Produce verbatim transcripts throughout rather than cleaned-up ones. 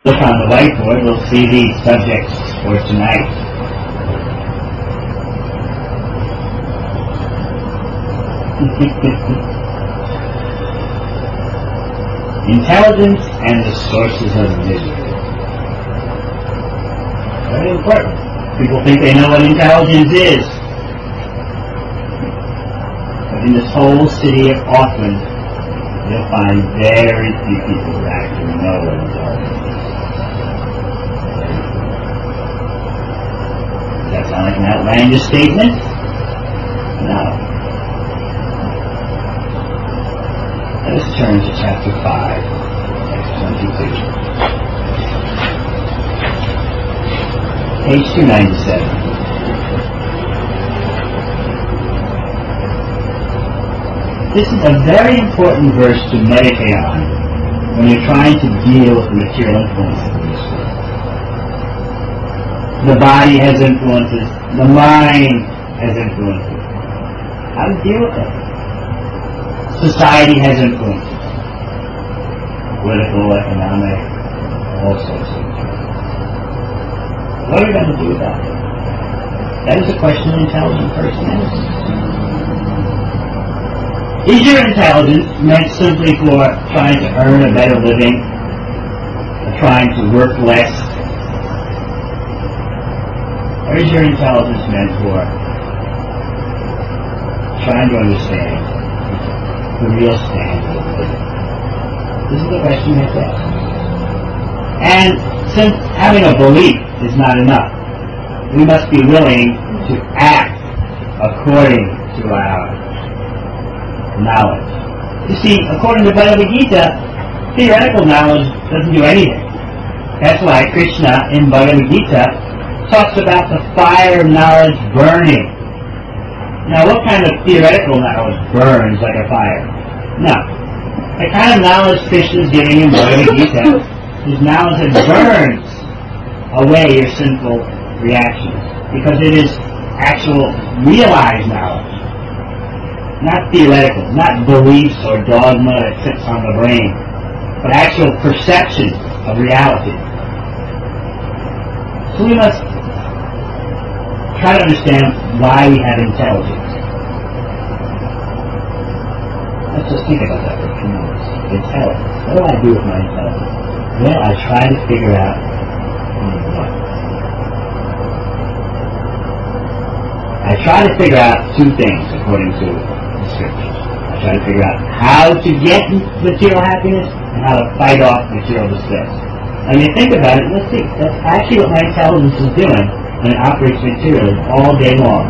look on the whiteboard, we'll see these subjects for tonight. Intelligence and the sources of misery. Very important. People think they know what intelligence is. But in this whole city of Auckland, you'll find very few people who actually know what intelligence is. Does that sound like an outlandish statement? No. Let us turn to chapter five, text twenty-two. Page two ninety-seven. This is a very important verse to meditate on when you're trying to deal with the material influences of this world. The body has influences, the mind has influences. How to deal with them? Society has influences. Political, economic, all sorts of influences. What are we going to do about it? That is a question of intelligent personality. Is your intelligence meant simply for trying to earn a better living, or trying to work less? Or is your intelligence meant for trying to understand the real standard of living? This is the question you have to ask. And since having a belief is not enough, we must be willing to act according to our knowledge. You see, according to Bhagavad Gita, theoretical knowledge doesn't do anything. That's why Krishna in Bhagavad Gita talks about the fire of knowledge burning. Now, what kind of theoretical knowledge burns like a fire? No. The kind of knowledge Krishna is giving in Bhagavad Gita is knowledge that burns away your sinful reactions, because it is actual realized knowledge, not theoretical, not beliefs or dogma that sits on the brain, but actual perception of reality. So we must try to understand why we have intelligence. Let's just think about that for a few minutes. Intelligence. What do I do with my intelligence? Well, I try to figure out what. I try to figure out two things according to the scriptures. I try to figure out how to get material happiness and how to fight off material distress. I mean, think about it, let's see. That's actually what my intelligence is doing when it operates materially all day long.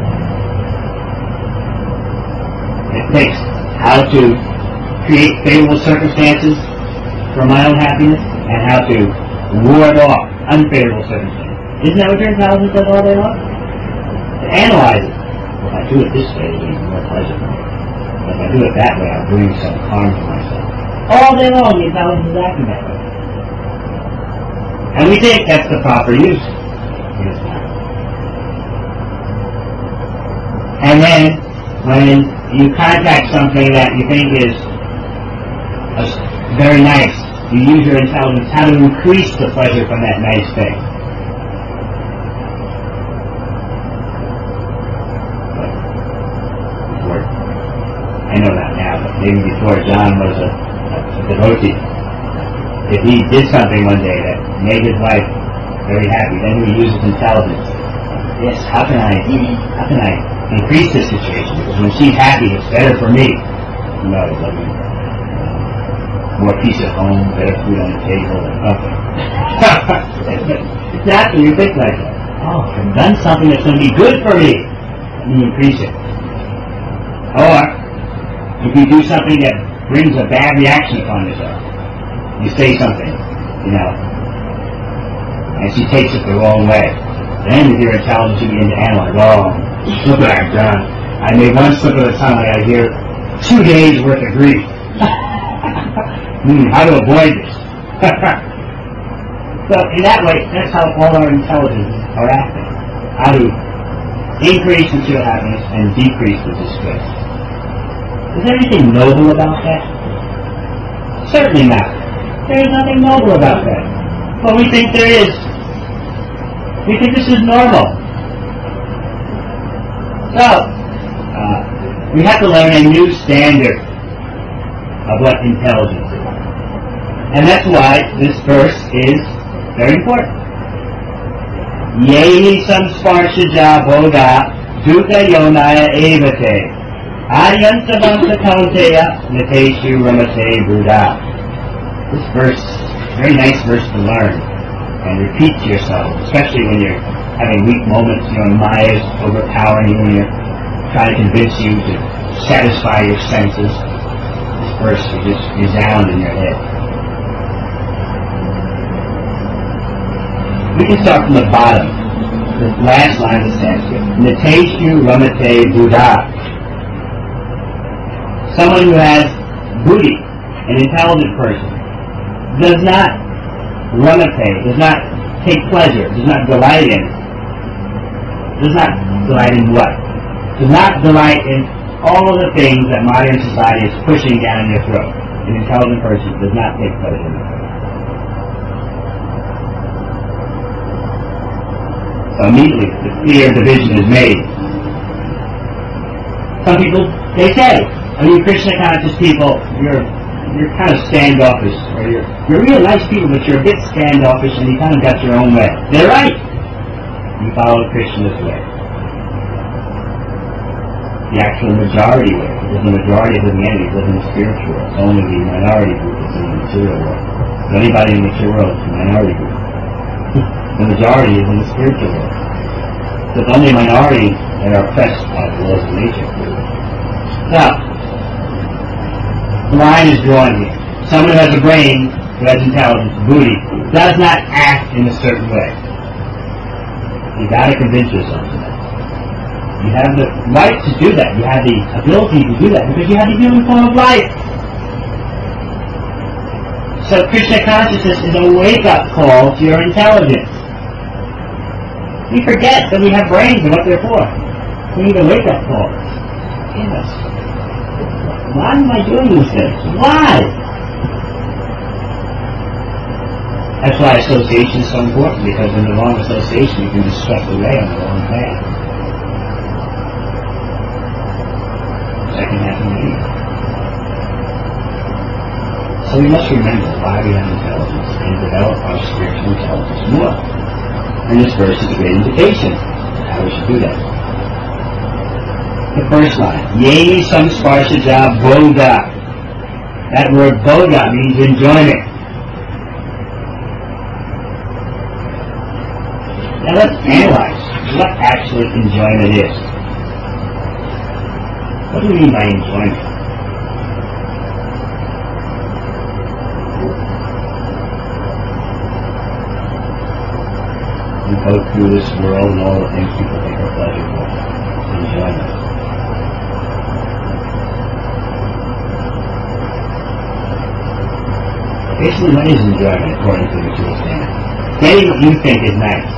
It thinks how to create favorable circumstances for my own happiness and how to ward off unfavorable circumstances. Isn't that what your intelligence does all day long? It analyzes. If I do it this way, it'll be more pleasant. If I do it that way, I'll bring some harm to myself. All day long, the intelligence is acting that way. And we think that's the proper use. It is not. And then, when you contact something that you think is very nice, you use your intelligence how to increase the pleasure from that nice thing. But before, I know that now, but maybe before John was a, a devotee, if he did something one day that made his wife very happy, then he would use his intelligence. Yes, how can I, how can I increase this situation? Because when she's happy, it's better for me. You know, I mean, more peace at home, better food on the table, and something. It's natural, you think like that. Oh, I've done something that's going to be good for me. Let me increase it. Or, if you do something that brings a bad reaction upon yourself, you say something, you know, and she takes it the wrong way. Then with your intelligence, you begin to analyze, oh, look what I've done. I made one slip of the tongue, I got to hear two days worth of grief. Hmm, how to avoid this? So in that way, that's how all our intelligences are acting. How to increase material happiness and decrease the distress. Is there anything noble about that? Certainly not. There is nothing noble about that. But we think there is. We think this is normal. So, uh, we have to learn a new standard of what intelligence is. And that's why this verse is very important. Yehi samsparshaja bodha duta yonaya evate aryantavanta kaunteya nateshu ramate buddha. This verse, very nice verse to learn and repeat to yourself, especially when you're having weak moments, you know, Maya's overpowering you and you're trying to convince you to satisfy your senses. This verse will just resound in your head. We can start from the bottom, the last line of the Sanskrit. Nateshu ramate buddha. Someone who has buddhi, an intelligent person, does not ramate, does not take pleasure, does not delight in, does not delight in what? Does not delight in all of the things that modern society is pushing down your throat. An intelligent person does not take pleasure in it. So immediately, the clear division is made. Some people, they say, are you Krishna conscious people, you're you're kind of standoffish, or you're you're real nice people, but you're a bit standoffish, and you kind of got your own way. They're right. You follow Krishna's way, the actual majority way, because the majority of humanity live in the spiritual world. Only the minority group is in the material world. So anybody in the material world is the minority group. The majority is in the spiritual world. So it's only a minority that are oppressed by the laws of nature. Now, the line is drawn here. Someone who has a brain, who has intelligence, buddhi, does not act in a certain way. You've got to convince yourself of that. You have the right to do that. You have the ability to do that because you have the human form of life. So Krishna consciousness is a wake-up call to your intelligence. We forget that we have brains and what they're for. We need a wake-up call. Yes. Why am I doing these things? Why? That's why association is so important, because in the wrong association you can be swept away on the wrong path. That can happen to you. So we must remember why we have intelligence and develop our spiritual intelligence more. And this verse is a great indication of how we should do that. The first line, Yehi samsparshaja bodha. That word bodha means enjoyment. Now let's analyze what actually enjoyment is. What do we mean by enjoyment? We go through this world and all the things people think are pleasurable. Enjoyment. Basically, what is enjoyment according to the material standard? Getting what you think is nice.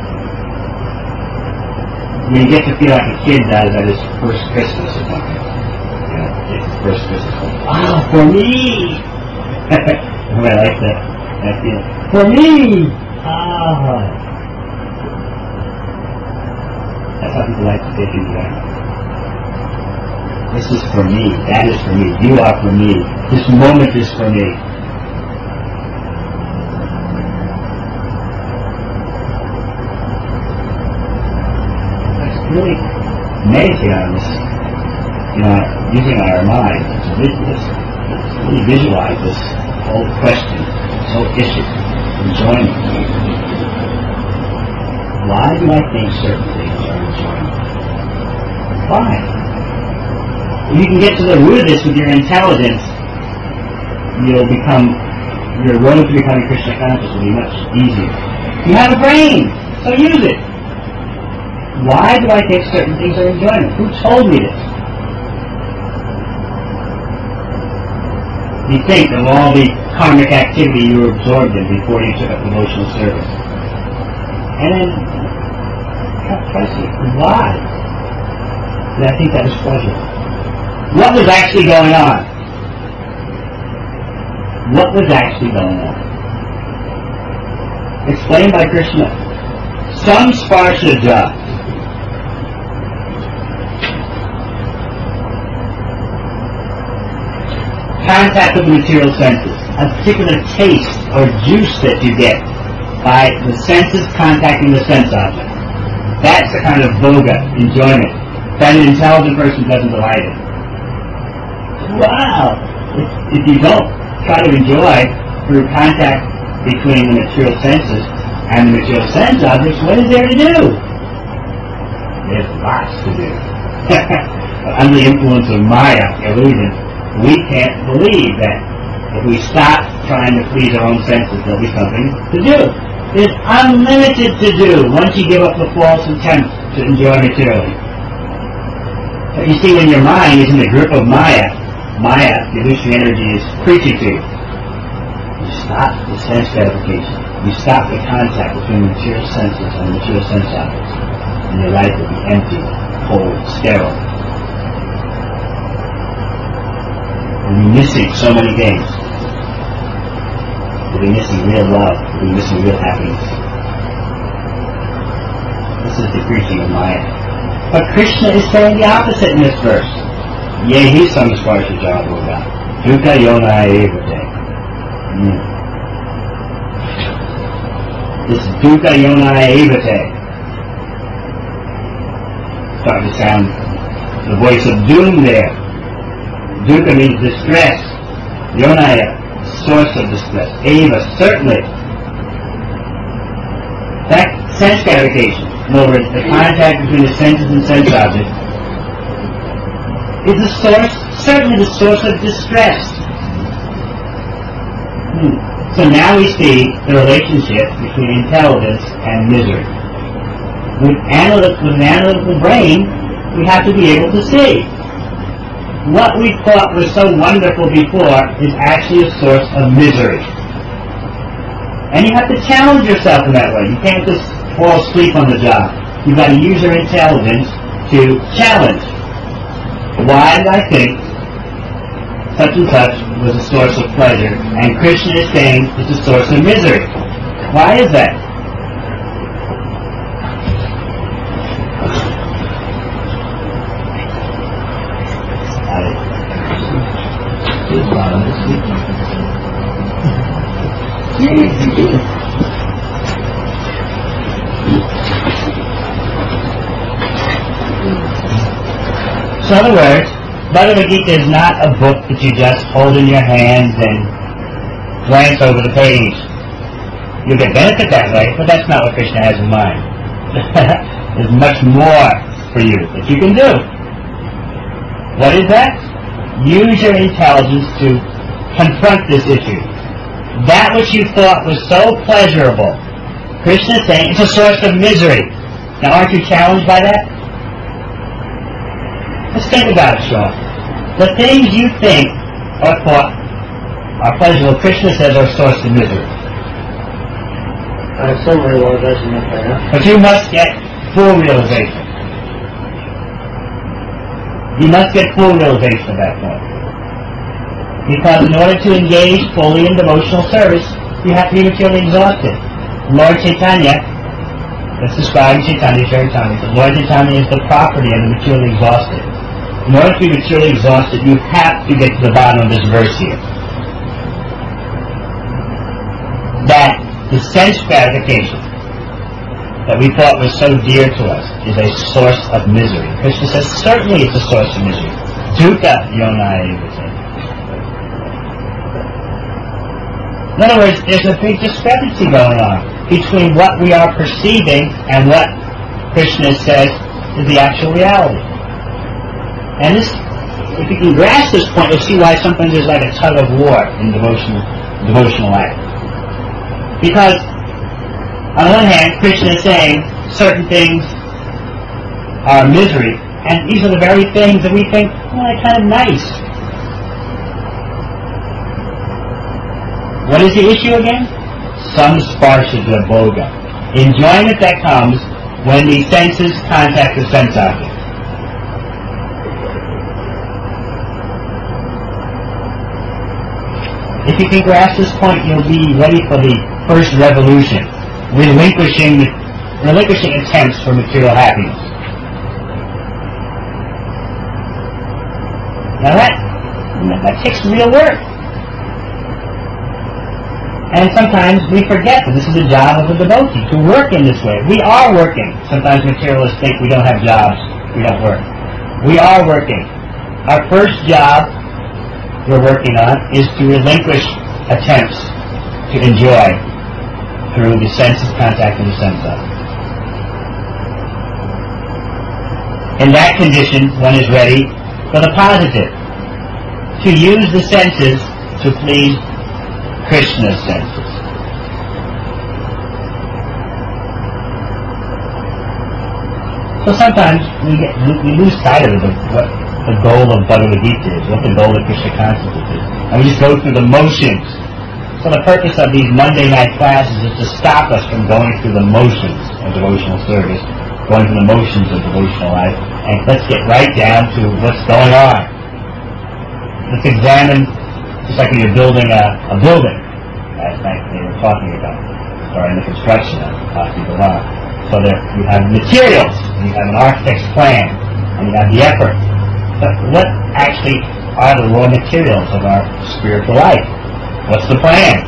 When you get to feel like a kid does at his first Christmas or something. You know, it's his first Christmas. Wow, for me! I like that, that feeling. For me! Ah! That's how people like to take enjoyment. This is for me. That is for me. You are for me. This moment is for me. Really meditate on this, you know, using our mind to really visualize this whole question, this whole issue, enjoyment. Why do I think certain things are enjoyment? Why? If you can get to the root of this with your intelligence, you'll become, your road to becoming Krishna conscious will be much easier. You have a brain, so use it. Why do I think certain things are enjoyment? Who told me this? You think of all the karmic activity you were absorbed in before you took up devotional service. And then, try to see, why did I think that was pleasure? What was actually going on? What was actually going on? explained by Krishna. Samsparshaja. Contact with the material senses. A particular taste or juice that you get by the senses contacting the sense object. That's the kind of bhoga, enjoyment, that an intelligent person doesn't delight in. Wow! If, if you don't try to enjoy through contact between the material senses and the material sense objects, what is there to do? There's lots to do. Under the influence of Maya, illusion, we can't believe that if we stop trying to please our own senses, there'll be something to do. There's unlimited to do once you give up the false attempt to enjoy materially. But you see, when your mind is in the grip of Maya, Maya, the illusory energy, is preaching to you. You stop the sense gratification. You stop the contact between the material senses and the material sense objects. And your life will be empty, cold, sterile. You'll be missing so many things. You'll be missing real love. You'll be missing real happiness. This is the preaching of Maya. But Krishna is saying the opposite in this verse. Yehi samsparshaja bhoga dukkha yona evate. This dukkha yona evate. Starting to sound the voice of doom there. Dukkha means distress. Yonaya, source of distress. Eva, certainly. That sense gratification, in other words, the contact between the senses and sense objects, is the source, certainly the source of distress. Hmm. So now we see the relationship between intelligence and misery. With, analytic, with an analytical brain, we have to be able to see. What we thought was so wonderful before is actually a source of misery. And you have to challenge yourself in that way. You can't just fall asleep on the job. You've got to use your intelligence to challenge. Why did I think such and such was a source of pleasure, and Krishna is saying it's a source of misery? Why is that? So in other words, Bhagavad Gita is not a book that you just hold in your hands and glance over the page. You'll get benefit that way, but that's not what Krishna has in mind. There's much more for you that you can do. What is that? Use your intelligence to confront this issue. That which you thought was so pleasurable, Krishna is saying it's a source of misery. Now aren't you challenged by that? Let's think about it, Sean. The things you think or thought are pleasurable, Krishna says are a source of misery. I have some realization of that. But you must get full realization. You must get full realization of that point. Because in order to engage fully in devotional service, you have to be materially exhausted. Lord Chaitanya, that's described in Chaitanya Charitamrita, Lord Chaitanya is the property of the materially exhausted. In order to be materially exhausted, you have to get to the bottom of this verse here. That the sense gratification that we thought was so dear to us is a source of misery. Krishna says, certainly it's a source of misery. Dukkha yona evate. In other words, there's a big discrepancy going on between what we are perceiving and what Krishna says is the actual reality. And this, if you can grasp this point, you'll see why sometimes there's like a tug of war in devotional, devotional life. Because, on the one hand, Krishna is saying certain things are misery, and these are the very things that we think, well, they're kind of nice. What is the issue again? Samsparshaja bhoga. Enjoyment that comes when the senses contact the sense object. If you can grasp this point, you'll be ready for the first revolution relinquishing, relinquishing attempts for material happiness. Now that, that takes real work. And sometimes we forget that this is the job of a devotee, to work in this way. We are working. Sometimes materialists think we don't have jobs, we don't work. We are working. Our first job we're working on is to relinquish attempts to enjoy through the senses contact and the sense of. In that condition, one is ready for the positive, to use the senses to please Krishna's senses. So sometimes we get we lose sight of the, what the goal of Bhagavad Gita is, what the goal of Krishna consciousness is, and we just go through the motions. So the purpose of these Monday night classes is to stop us from going through the motions of devotional service, going through the motions of devotional life, and let's get right down to what's going on. Let's examine, just like when you're building a, a building. Last night they were talking about starting the construction of Bhakti Bhavan. So there you have materials, and you have an architect's plan, and you have the effort. But what actually are the raw materials of our spiritual life? What's the plan?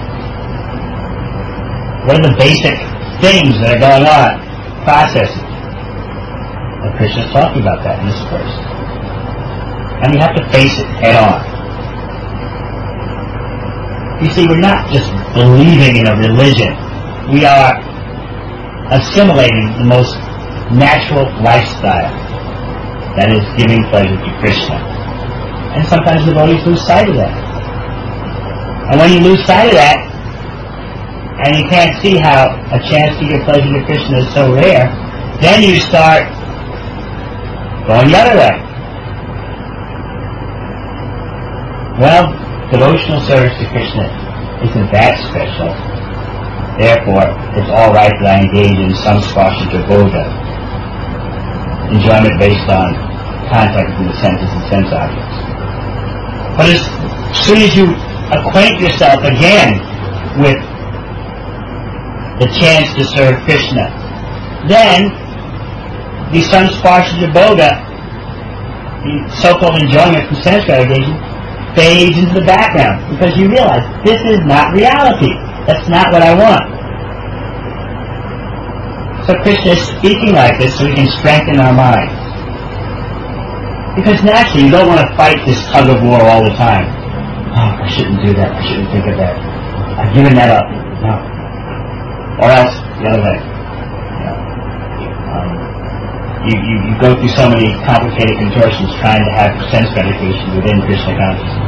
What are the basic things that are going on? Processes. And Krishna's talking about that in this verse. And we have to face it head on. You see, we're not just believing in a religion. We are assimilating the most natural lifestyle that is giving pleasure to Krishna. And sometimes the devotees lose sight of that. And when you lose sight of that, and you can't see how a chance to give pleasure to Krishna is so rare, then you start going the other way. Well, devotional service to Krishna isn't that special. Therefore, it's all right that I engage in some samsparshita boga, enjoyment based on contact with the senses and sense objects. But as soon as you acquaint yourself again with the chance to serve Krishna, then the samsparshita boga, the so-called enjoyment from sense gratification, fades into the background because you realize this is not reality. That's not what I want. So Krishna is speaking like this so we can strengthen our minds. Because naturally you don't want to fight this tug of war all the time. Oh, I shouldn't do that. I shouldn't think of that. I've given that up. No. Or else, the other way. You know, um, you, you, you go through so many complicated contortions trying to have sense gratification within Krishna consciousness.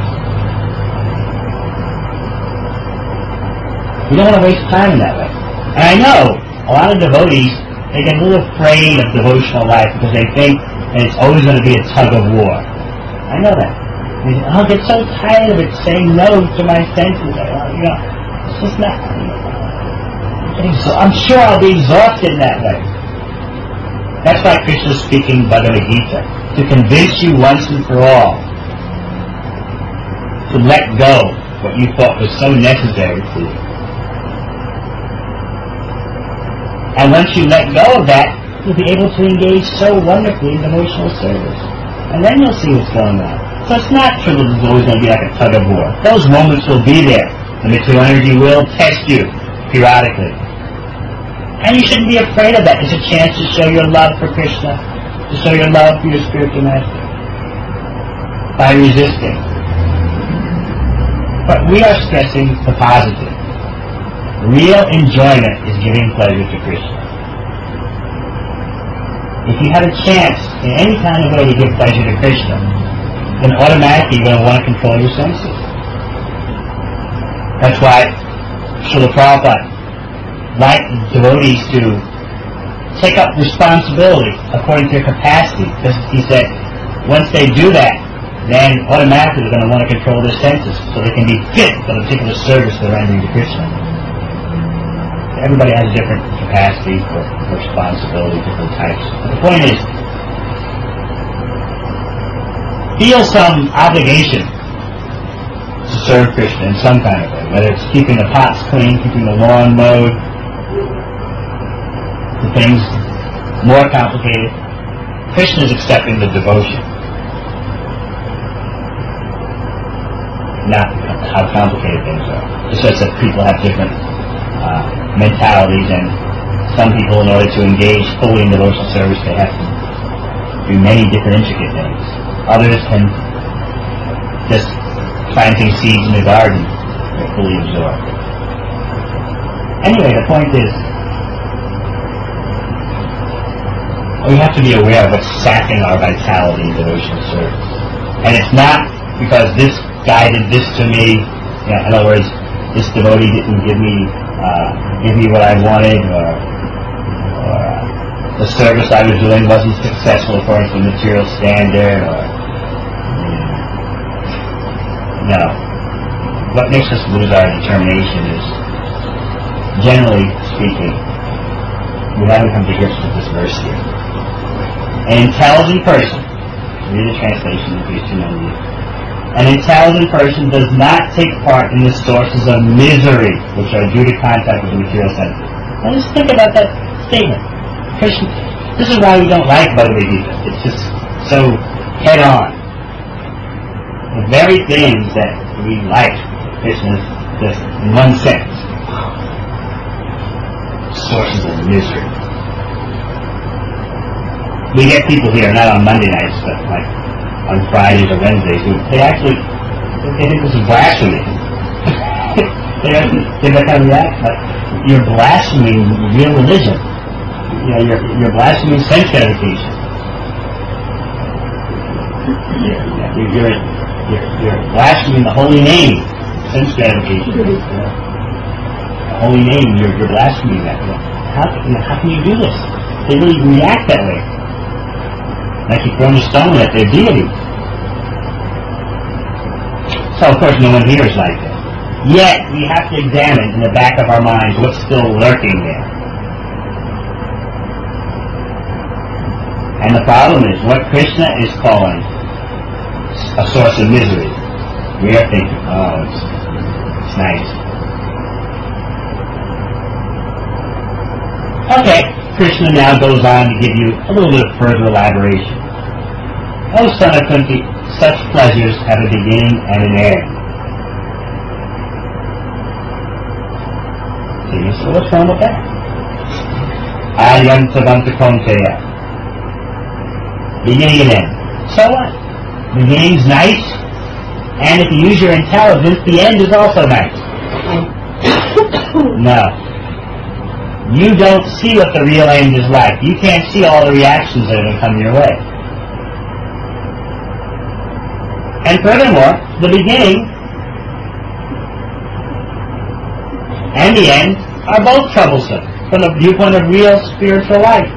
You don't want to waste time in that way. And I know a lot of devotees, they get a little afraid of devotional life because they think that it's always going to be a tug of war. I know that. They say, I'll get so tired of it saying no to my senses. You know, it's just not. So I'm sure I'll be exhausted in that way. That's why Krishna is speaking Bhagavad Gita, to convince you once and for all to let go what you thought was so necessary to you. And once you let go of that, you'll be able to engage so wonderfully in devotional service. And then you'll see what's going on. So it's not true that it's always going to be like a tug of war. Those moments will be there. The material energy will test you periodically. And you shouldn't be afraid of that. It's a chance to show your love for Krishna, to show your love for your spiritual master, by resisting. But we are stressing the positive. Real enjoyment is giving pleasure to Krishna. If you have a chance in any kind of way to give pleasure to Krishna, then automatically you're going to want to control your senses. That's why Srila Prabhupada liked devotees to take up responsibility according to their capacity, because he said once they do that, then automatically they're going to want to control their senses so they can be fit for the particular service they're rendering to Krishna. Everybody has a different capacity for, for responsibility, different types. But the point is, feel some obligation to serve Krishna in some kind of way, whether it's keeping the pots clean, keeping the lawn mowed, things more complicated. Krishna is accepting the devotion, not how complicated things are. It's just that people have different uh, mentalities, and some people, in order to engage fully in devotional service, they have to do many different intricate things. Others can just planting seeds in the garden, they're fully absorbed. Anyway, the point is, we have to be aware of what's sapping our vitality in devotional service. And it's not because this guy did this to me, you know, in other words, this devotee didn't give me uh, give me what I wanted, or, or uh, the service I was doing wasn't successful according to the material standard, or you know, no. What makes us lose our determination is, generally speaking, we haven't come to grips with this verse here. An intelligent person, read the translation in case you know you. An intelligent person does not take part in the sources of misery which are due to contact with the material senses. Now just think about that statement. Krishna, this is why we don't like Bhagavad Gita. It's just so head on. The very things that we like, Krishna is just in one sentence. Sources of misery. We get people here, not on Monday nights, but like on Fridays or Wednesdays, who they actually they think this is blasphemy. they they might kind of react like you're blaspheming real religion. You know, you're you're blaspheming sense gratification. You're, you're, you're, you're, you're blaspheming the holy name, sense gratification. The holy name, you're you're blaspheming that. How you know, how can you do this? They really react that way. Like you're throwing a stone at their deity. So, of course, no one here is like that. Yet, we have to examine in the back of our minds what's still lurking there. And the problem is, what Krishna is calling a source of misery, we are thinking, oh, it's, it's nice. Okay. Krishna now goes on to give you a little bit of further elaboration. O son of Kunti, such pleasures have a beginning and an end. See, so what's wrong with that? Ayantavanta Konteya. Beginning and end. So what? The beginning's nice, and if you use your intelligence, the end is also nice. No. You don't see what the real end is like. You can't see all the reactions that are going to come your way. And furthermore, the beginning and the end are both troublesome from the viewpoint of real spiritual life.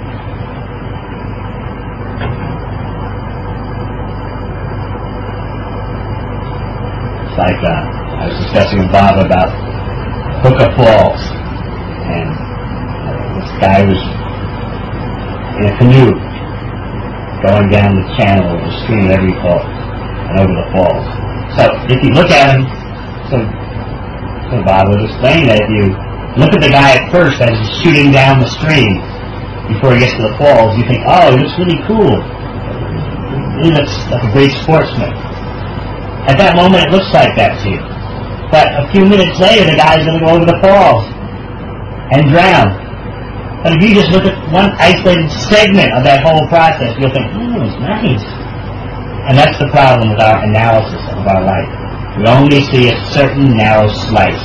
It's like uh, I was discussing with Bob about Hooker Falls, and this guy was in a canoe going down the channel of the stream every fall and over the falls. So if you look at him, so, so Bob was explaining that if you look at the guy at first as he's shooting down the stream before he gets to the falls, you think, oh, he looks really cool. He looks like a great sportsman. At that moment it looks like that to you. But a few minutes later the guy's going to go over the falls and drown. But if you just look at one isolated segment of that whole process, you'll think, oh, it's nice. And that's the problem with our analysis of our life. We only see a certain narrow slice.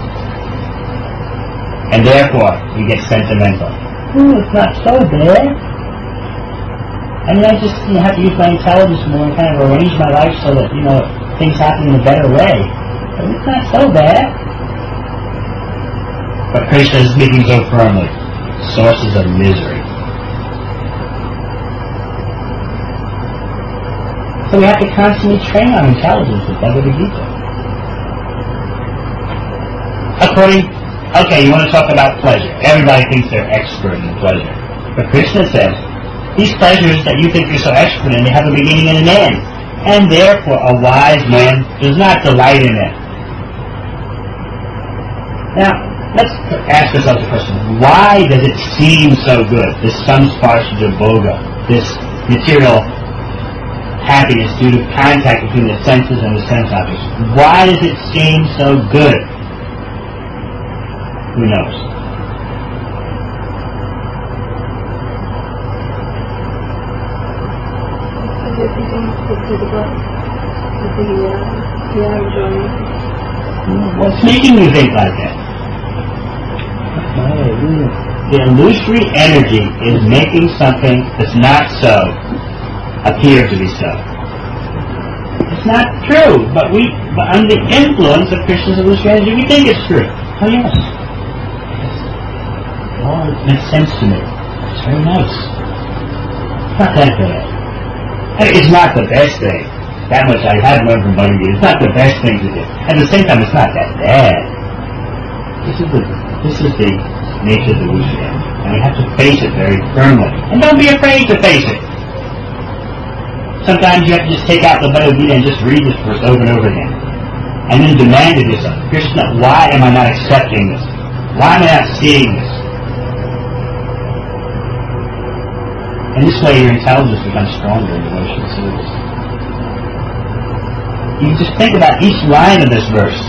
And therefore, we get sentimental. Oh, it's not so bad. I mean, I just you know, have to use my intelligence more and kind of arrange my life so that, you know, things happen in a better way. But it's not so bad. But Krishna is speaking so firmly. Sources of misery. So we have to constantly train our intelligence with Bhagavad Gita. According, okay, you want to talk about pleasure. Everybody thinks they're expert in pleasure. But Krishna says, these pleasures that you think you're so expert in, they have a beginning and an end. And therefore, a wise man does not delight in them. Now, let's ask ourselves the question, why does it seem so good, this samsparsha bhoga, this material happiness due to contact between the senses and the sense objects? Why does it seem so good? Who knows? What's making you think like that? The illusory energy is making something that's not so appear to be so. It's not true, but we, but under the influence of Krishna's illusory energy, we think it's true. Oh yes. Oh, it makes sense to me. It's very nice. It's not that bad. I mean, it's not the best thing. That much I have learned from Bhagavad Gita. It's not the best thing to do. At the same time, it's not that bad. This is the this is the nature of the illusory energy, and we have to face it very firmly. And don't be afraid to face it. Sometimes you have to just take out the Bhagavad Gita and just read this verse over and over again, and then demand of yourself, Krishna, why am I not accepting this? Why am I not seeing this? And this way your intelligence becomes stronger in devotional service. You just think about each line of this verse.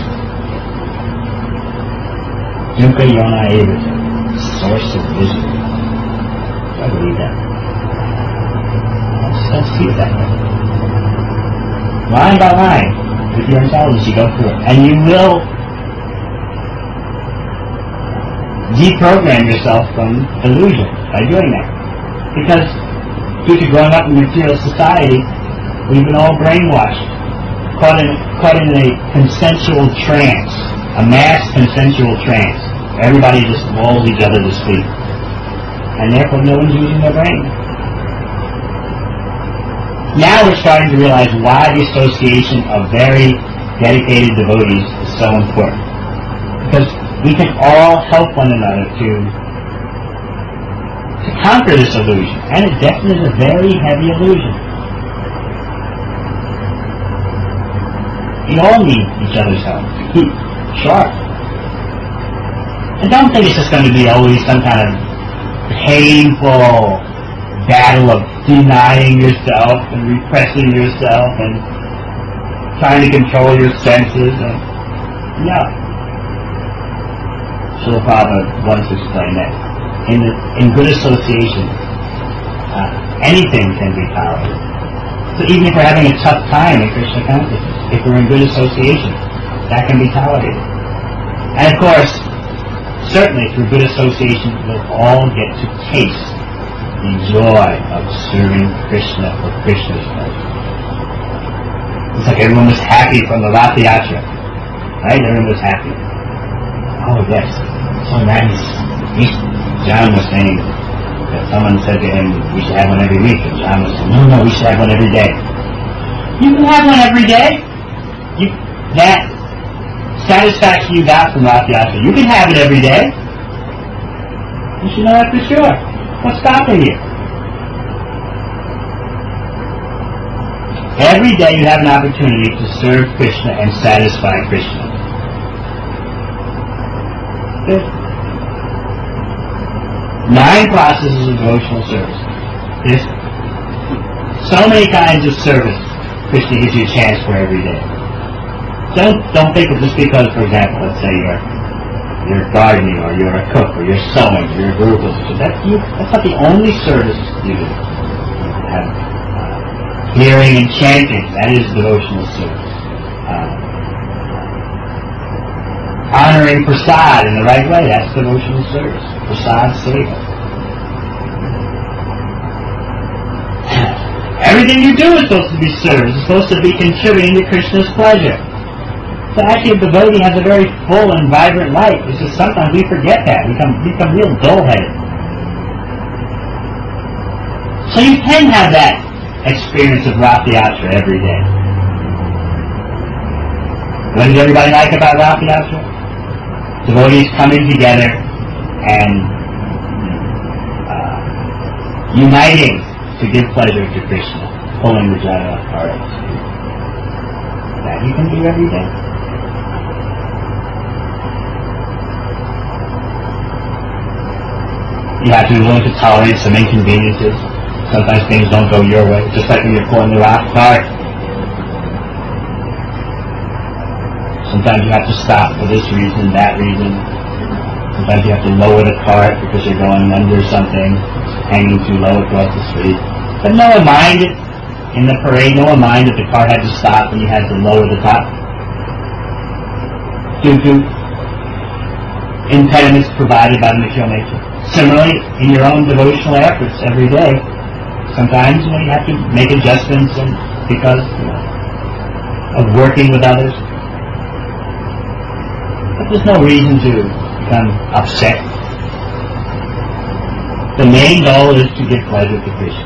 Dukkha yona evata, source of misery. I believe that. Let's, let's see it that way. Line by line, with your intelligence, you go through it. And you will deprogram yourself from illusion by doing that. Because due to growing up in material society, we've been all brainwashed, caught in, caught in a consensual trance, a mass consensual trance. Everybody just lulls each other to sleep. And therefore no one's using their brain. Now we're starting to realize why the association of very dedicated devotees is so important. Because we can all help one another to to conquer this illusion. And it definitely is a very heavy illusion. We all need each other's help to keep sharp. And don't think it's just going to be always some kind of painful battle of denying yourself and repressing yourself and trying to control your senses. And no. Srila Prabhupada once explained that in, the, in good association, uh, anything can be tolerated. So even if we're having a tough time in Krishna consciousness, if we're in good association, that can be tolerated. And of course, certainly through good association, we'll all get to taste the joy of serving Krishna for Krishna's pleasure. It's like everyone was happy from the Rath Yatra, right? Everyone was happy. Oh yes, so nice. John was saying that someone said to him, we should have one every week. And John was saying, no, no, we should have one every day. You can have one every day. You, that satisfaction you got from Rath Yatra, you can have it every day. You should know that for sure. What's stopping you? Every day you have an opportunity to serve Krishna and satisfy Krishna. Good. Nine processes of devotional service. There's so many kinds of service Krishna gives you a chance for every day. Don't don't think of just because, for example, let's say you're you're gardening or you're a cook or you're sewing or you're a group teacher. That's you. That's not the only service you do. You have uh, hearing and chanting. That is devotional service. Uh, honoring prasad in the right way. That's devotional service. Prasad seva. Everything you do is supposed to be service. It's supposed to be contributing to Krishna's pleasure. So actually a devotee has a very full and vibrant life. It's just sometimes we forget that. We become, become real dull-headed. So you can have that experience of Rath Yatra every day. What does everybody like about Rath Yatra? Devotees coming together and uh, uniting to give pleasure to Krishna, pulling the Jaya hearts. That you can do every day. You have to be willing to tolerate some inconveniences. Sometimes things don't go your way, just like when you're pulling the rock cart. Sometimes you have to stop for this reason, that reason. Sometimes you have to lower the cart because you're going under something, hanging too low across the street. But no one minded in the parade, no one minded the cart had to stop when you had to lower the top due to impediments provided by the material nature. Similarly, in your own devotional efforts every day, sometimes you know, you have to make adjustments and because you know, of working with others. But there's no reason to become upset. The main goal is to give pleasure to Krishna.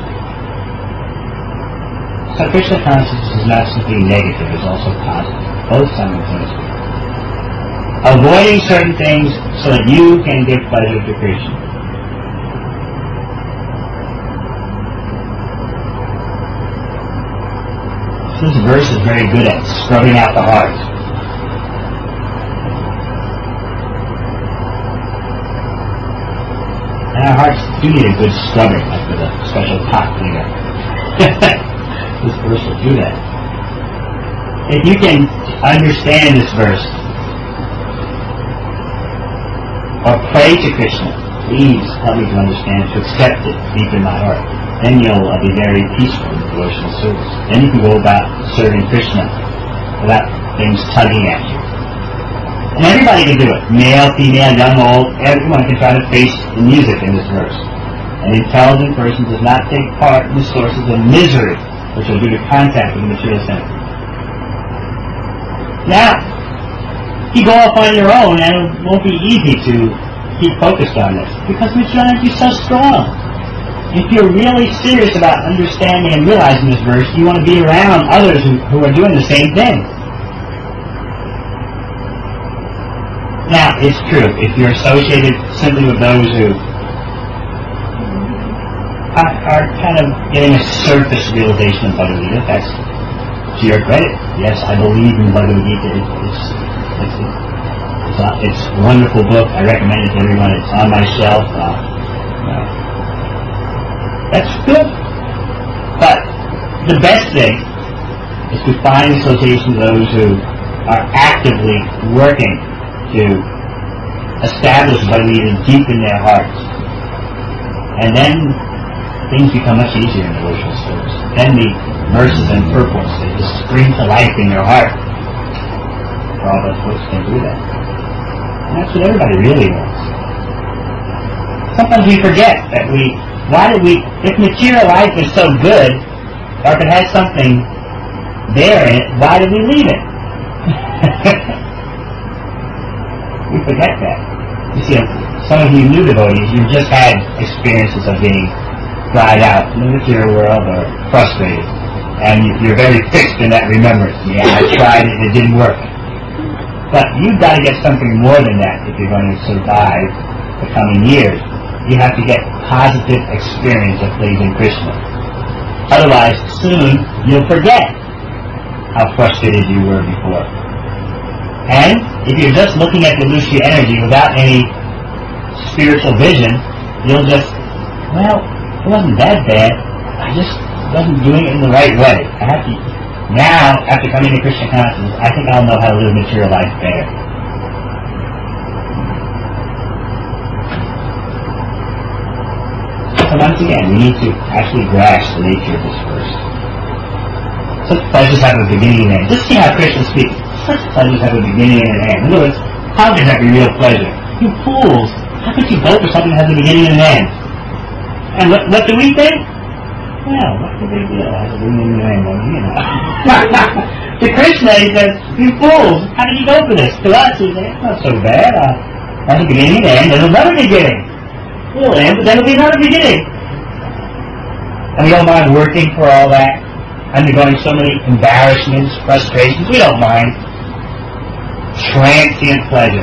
So Krishna consciousness is not simply negative, it's also positive, both simultaneously. Avoiding certain things so that you can give pleasure to Krishna. This verse is very good at scrubbing out the heart. And our hearts do need a good scrubbing, like with a special pot cleaner. This verse will do that. If you can understand this verse, or pray to Krishna, please help me to understand, to accept it deep in my heart. Then you'll uh, be very peaceful in devotional service. Then you can go about serving Krishna without things tugging at you. And everybody can do it. Male, female, young, old, everyone can try to face the music in this verse. An intelligent person does not take part in the sources of misery, which are due to contact with the material center. Now, you go off on your own, and it won't be easy to keep focused on this, because material energy is so strong. If you're really serious about understanding and realizing this verse, you want to be around others who, who are doing the same thing. Now, it's true, if you're associated simply with those who are, are kind of getting a surface realization of Bhagavad Gita, that's to your credit. Yes, I believe in Bhagavad Gita. It, it's, it's, it's, a, it's a wonderful book. I recommend it to everyone. It's on my shelf. Uh, uh, that's good. But the best thing is to find association with those who are actively working to establish Bhagavad Gita deep in their hearts. And then things become much easier in devotional service. Then the verses and purports, they just spring to life in your heart. For all those folks can do that. And that's what everybody really wants. Sometimes we forget that we, why do we, if material life is so good, or if it has something there in it, why did we leave it? We forget that. You see, some of you new devotees, you've just had experiences of being cried out in the material world or frustrated. And you're very fixed in that remembrance. Yeah, I tried it, it didn't work. But you've got to get something more than that if you're going to survive the coming years. You have to get positive experience of pleasing Krishna. Otherwise, soon you'll forget how frustrated you were before. And if you're just looking at the illusory energy without any spiritual vision, you'll just, well, it wasn't that bad. I just wasn't doing it in the right way. I have to, now, after coming to Krishna consciousness, I think I'll know how to live material life better. So once again, we need to actually grasp the nature of this verse. Such pleasures have a beginning and end. Just see how Krishna speaks. Such pleasures have a beginning and an end. In other words, how can that be real pleasure? You fools! How could you go for something that has a beginning and an end? And what, what do we think? Well, what's the big deal? It has a beginning and an end, well, you know. To Krishna, he says, you fools! How did you go for this? To us, he says, it's not so bad. Uh, has a beginning and an end. There's another beginning. It'll end, but then there'll be another beginning. And we don't mind working for all that, undergoing so many embarrassments, frustrations. We don't mind. Transient pleasure.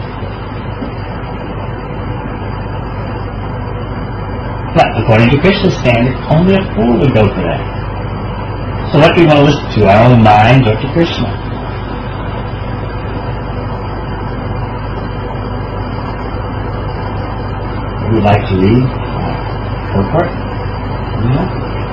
But according to Krishna's standard, only a fool would go for that. So what do we want to listen to, our own minds or to Krishna? We would like to read, uh, go for it. Yeah.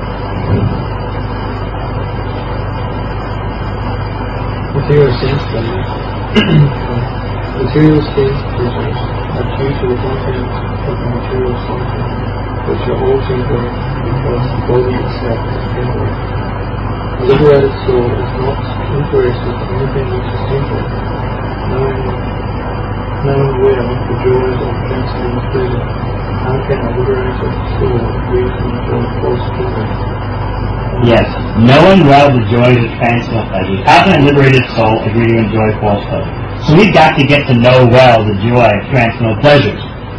Material sense pleasures. Material sense pleasures are due to the content of the material something, which are all temporary because the body itself is temporary. A liberated soul is not interested in anything which is temporary, knowing, knowing well the joys of transcendent pleasure. How can a liberated soul reason enjoy false pleasure? Yes, knowing well the joys of transcendental pleasures. How can a liberated soul agree to enjoy false pleasure? So we've got to get to know well the joy of transcendental pleasures.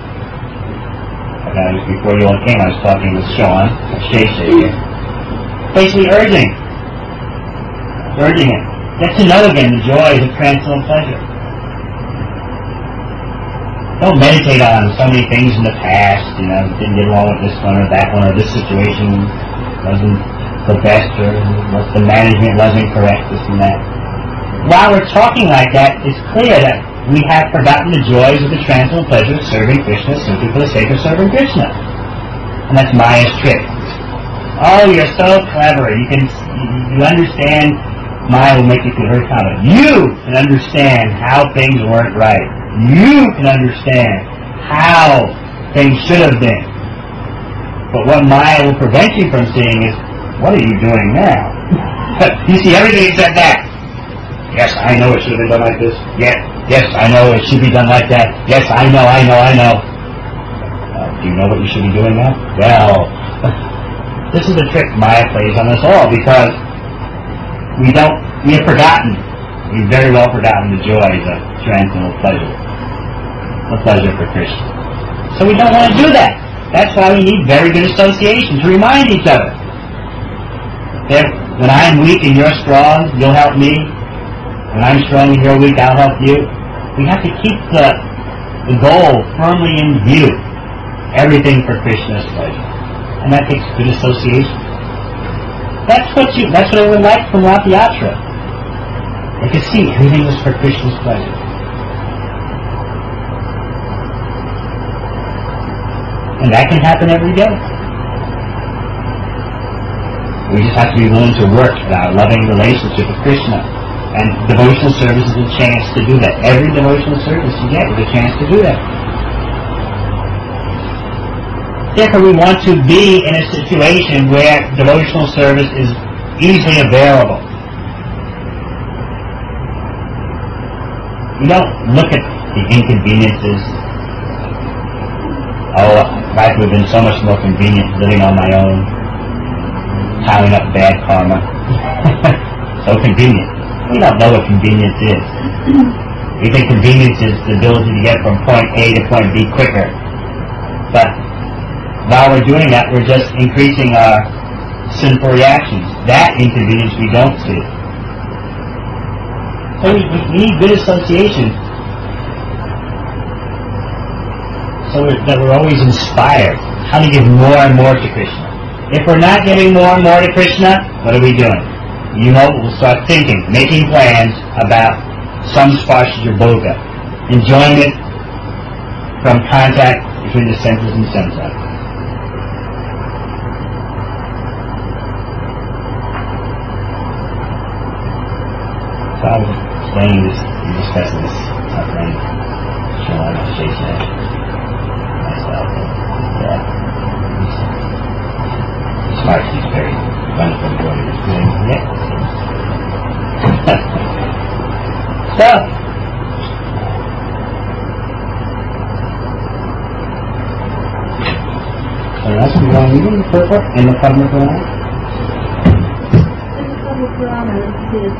Uh, before you all came, I was talking with Sean, Shay Shay, basically urging, urging it. Get to know again the joys of transcendental pleasure. Don't meditate on so many things in the past, you know, didn't get along with this one or that one, or this situation wasn't the best, or the management wasn't correct, this and that. While we're talking like that, it's clear that we have forgotten the joys of the transcendental pleasure of serving Krishna simply for the sake of serving Krishna. And that's Maya's trick. Oh, you're so clever. You can, you, you understand. Maya will make you feel very confident. You can understand how things weren't right. You can understand how things should have been. But what Maya will prevent you from seeing is, what are you doing now? You see everything except that. Yes, I know it should have been done like this. Yes, yes, I know it should be done like that. Yes, I know, I know, I know. Uh, do you know what you should be doing now? Well, this is the trick Maya plays on us all, because we don't, we have forgotten, we've very well forgotten the joys of transcendental pleasure, the pleasure for Krishna. So we don't want to do that. That's why we need very good association to remind each other. That when I'm weak and you're strong, you'll help me. When I'm strong and you're weak, I'll help you. We have to keep the, the goal firmly in view. Everything for Krishna's pleasure. And that takes good association. That's what you, that's what I would like from Rath Yatra. They could see everything was for Krishna's pleasure. And that can happen every day. We just have to be willing to work at our loving relationship with Krishna. And devotional service is a chance to do that. Every devotional service you get is a chance to do that. Therefore, we want to be in a situation where devotional service is easily available. You don't look at the inconveniences. Oh, life would have been so much more convenient living on my own, piling up bad karma. So convenient. We don't know what convenience is. We think convenience is the ability to get from point A to point B quicker. But while we're doing that, we're just increasing our sinful reactions. That inconvenience we don't see. So we, we need good association, so we're, that we're always inspired how to give more and more to Krishna. If we're not giving more and more to Krishna, what are we doing? You know, we'll start thinking, making plans about some sparsha bhoga, enjoyment from contact between the senses and samsara. So I was explaining this, discussing this with my friend Sean Jason, myself, and yeah, he's smart, he's very wonderful at what he's doing. Yeah. So, what else we want to read in the purport in the Padma Purana? In the Padma Purana it says,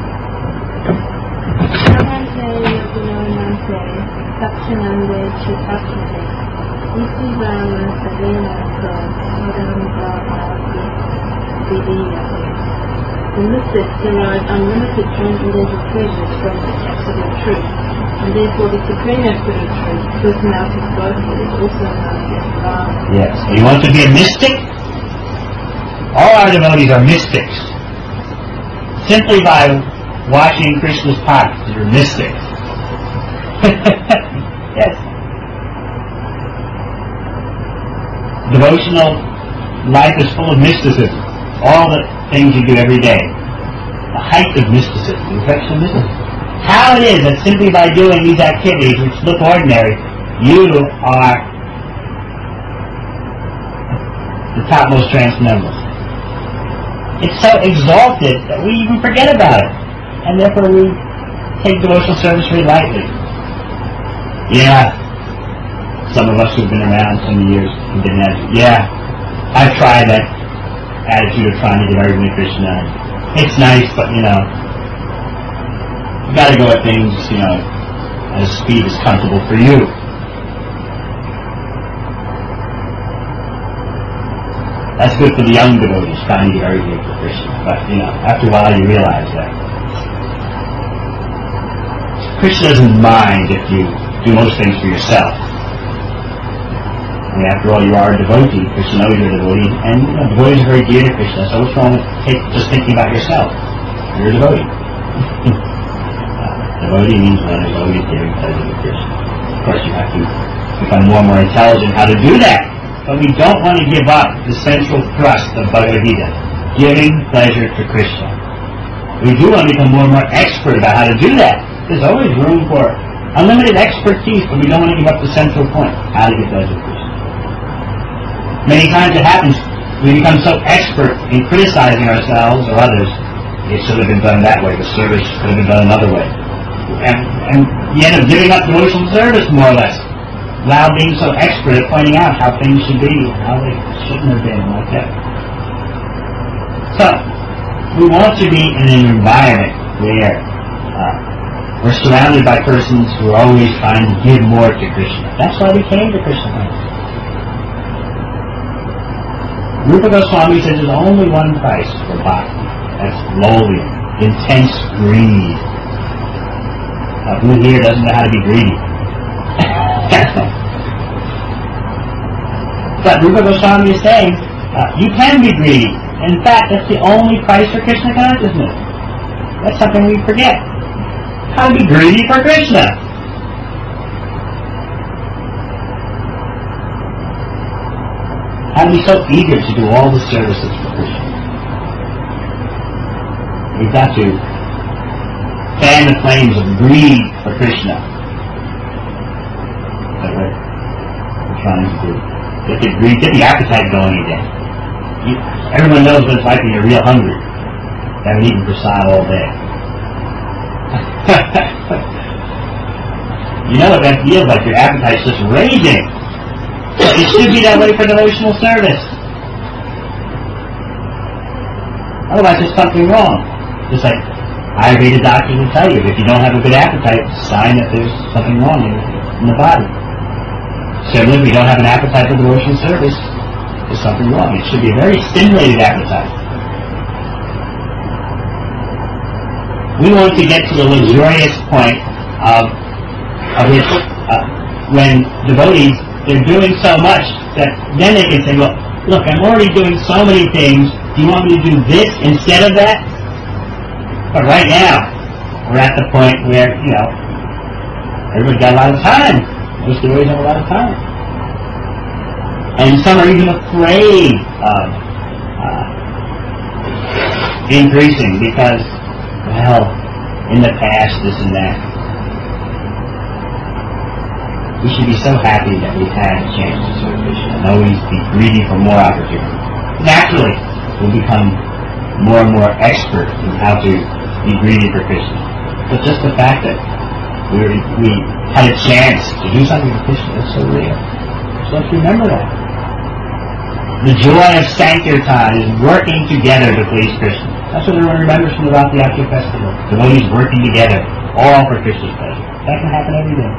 Namaste Yoginonante Sakshanande Chitapate Isi Rama Savena Pro Madam Bhavati Vidya. The mystics derive unlimited transcendental treasures from the absolute truth, and therefore the supreme absolute truth, personality of Godhead, is also known as Rama. Yes. You want to be a mystic? All our devotees are mystics. Simply by washing Krishna's pockets, you're mystics. Yes. devotional life is full of mysticism. All the things you do every day. The height of mysticism, the perfection of mysticism. How it is that simply by doing these activities, which look ordinary, you are the topmost transcendentalist. It's so exalted that we even forget about it. And therefore we take devotional service very lightly. Yeah, some of us who've been around some years have been attitude. Yeah, I've tried that attitude of trying to get everybody to Krishna. It's nice, but you know, you gotta go at things, you know, at a speed that's comfortable for you. That's good for the young devotees, trying to get everything for Krishna. But, you know, after a while you realize that Krishna doesn't mind if you do most things for yourself. I mean, after all, you are a devotee. Krishna knows you're a devotee. And, you know, devotees are very dear to Krishna, so what's wrong with take, just thinking about yourself? You're a devotee. uh, devotee means one who's always giving pleasure to Krishna. Of course, you have to become more and more intelligent how to do that. But we don't want to give up the central thrust of Bhagavad Gita, giving pleasure to Krishna. We do want to become more and more expert about how to do that. There's always room for unlimited expertise, but we don't want to give up the central point, how to give pleasure to Krishna. Many times it happens, we become so expert in criticizing ourselves or others, it should have been done that way, the service could have been done another way. And, and you end up giving up devotional service, more or less. Now being so expert at pointing out how things should be, how they shouldn't have been, like that. So, we want to be in an environment where uh, we're surrounded by persons who are always trying to give more to Krishna. That's why we came to Krishna consciousness. Rupa Goswami says there's only one price for bhakti. That's lowly, intense greed. Uh, who here doesn't know how to be greedy? But Rupa Goswami is saying, uh, you can be greedy. In fact, that's the only price for Krishna consciousness. That's something we forget. How to be greedy for Krishna. How to be so eager to do all the services for Krishna. We've got to fan the flames of greed for Krishna. Is that right? We're trying to do. Get the greed, get the appetite going again. You, everyone knows what it's like when you're real hungry. You haven't eaten prasad all day. You know what that feels like. Your appetite's just raging. It should be that way for devotional service. Otherwise, there's something wrong. Just like Ayurveda doctors will tell you, if you don't have a good appetite, it's a sign that there's something wrong in, in the body. Similarly, if we don't have an appetite for devotional service, there's something wrong. It should be a very stimulated appetite. We want to get to the luxurious point of, of which, uh, when devotees, they're doing so much that then they can say, well, look, I'm already doing so many things. Do you want me to do this instead of that? But right now, we're at the point where, you know, everybody's got a lot of time. Most devotees have a lot of time. And some are even afraid of uh, increasing because, well, in the past, this and that. We should be so happy that we've had a chance to serve Krishna and always be greedy for more opportunity. Naturally, we'll become more and more expert in how to be greedy for Krishna. But just the fact that we, we had a chance to do something for Krishna, that's so real. So let's remember that. The joy of Sankirtan is working together to please Krishna. That's what everyone remembers from the Rath Yatra festival. Devotees working together, all for Krishna's pleasure. That can happen every day.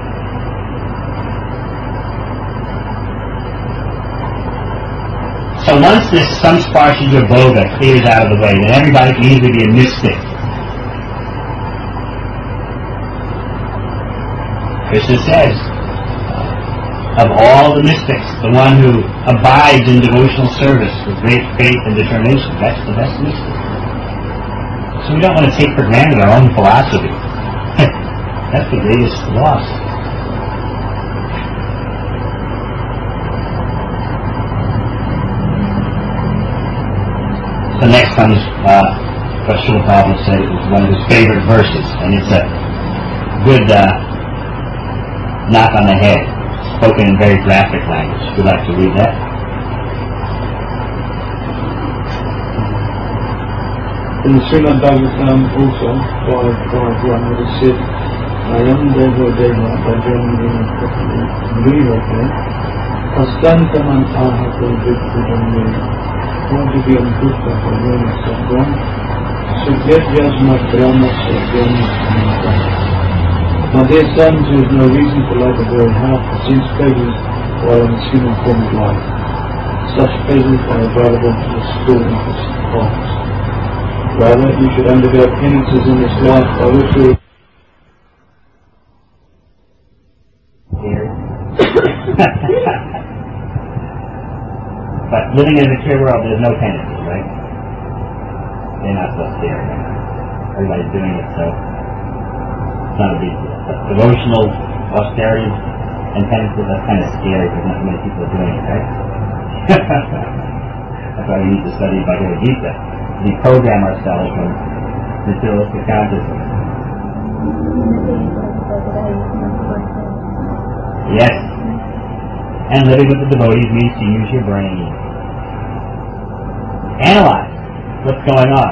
So once this samsparshija bhoga clears out of the way, then everybody can easily be a mystic. Krishna says, uh, of all the mystics, the one who abides in devotional service with great faith and determination, that's the best mystic. So we don't want to take for granted our own philosophy. That's the greatest loss. comes uh, what Srila Prabhupada said is one of his favorite verses, and it's a good uh, knock on the head, spoken in very graphic language. Would you like to read that? In the Srimad Bhagavatam also, five five one, it is said, Ayam Deva Deva Bhajani Mrivate Astantaman Ahata Vikrujami Pujibiyam Pusta Pajani Sadvam Sugyajasmat Brahma Sadhyani Samanta. My dear sons, there is no reason to like the very half the since pleasures while in the human form of life. Such pleasures are available to the school of the hearts. Rather, you should undergo penances in this life by which you... But living in the material world, there's no penances, right? They're not so scary. Everybody's doing it, so it's not a big deal. But devotional austerity and penances are kind of scary because not many people are doing it, right? That's why we need to study Bhagavad Gita. We program ourselves from materialistic consciousness. Yes. And living with the devotees means to use your brain. Analyze what's going on.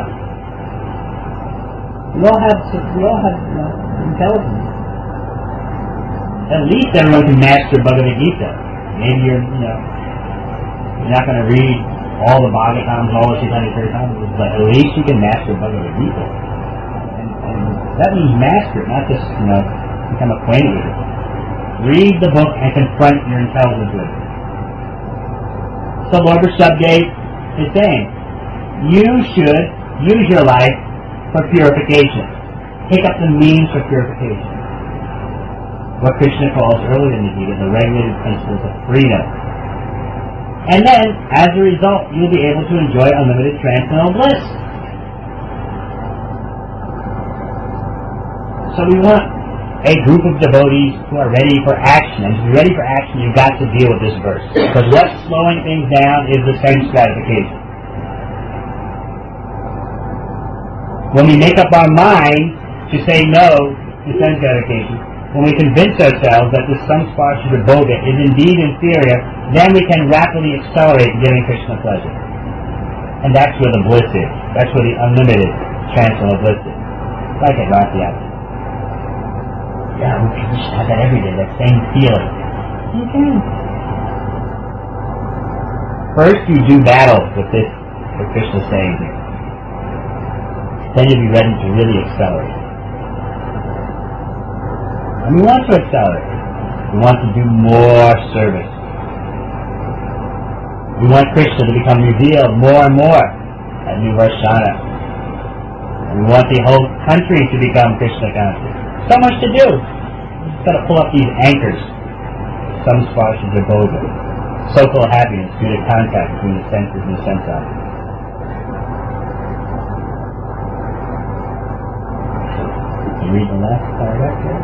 We all have, we all have you know, intelligence. At least everyone can master Bhagavad Gita. Maybe you're, you know, you're not going to read all the Bhagavatams, all the Chaitanya Charitamrita, but at least you can master Bhagavad Gita. And, and that means master it, not just, you know, become acquainted with it. Read the book and confront your intelligence with it. So Lord Rishabdev is saying, you should use your life for purification. Take up the means for purification. What Krishna calls earlier in the Gita, the regulated principles of freedom. And then, as a result, you'll be able to enjoy unlimited transcendental bliss. So we want a group of devotees who are ready for action. And to be ready for action, you've got to deal with this verse. Because what's slowing things down is the sense gratification. When we make up our mind to say no to sense gratification, when we convince ourselves that this samsparsha bodha is indeed inferior, then we can rapidly accelerate giving Krishna pleasure. And that's where the bliss is. That's where the unlimited transcendental bliss is. Like at Rathayatra. Yeah, we can just have that every day, that same feeling. You can. First you do battle with this, what Krishna's saying here. Then you'll be ready to really accelerate. And we want to accelerate. We want to do more service. We want Krishna to become revealed more and more at New Varshana. And we want the whole country to become Krishna conscious. So much to do. We've got to pull up these anchors. Samsparsha bodha. So-called happiness due to contact between the senses and the sense objects. You read the last paragraph here.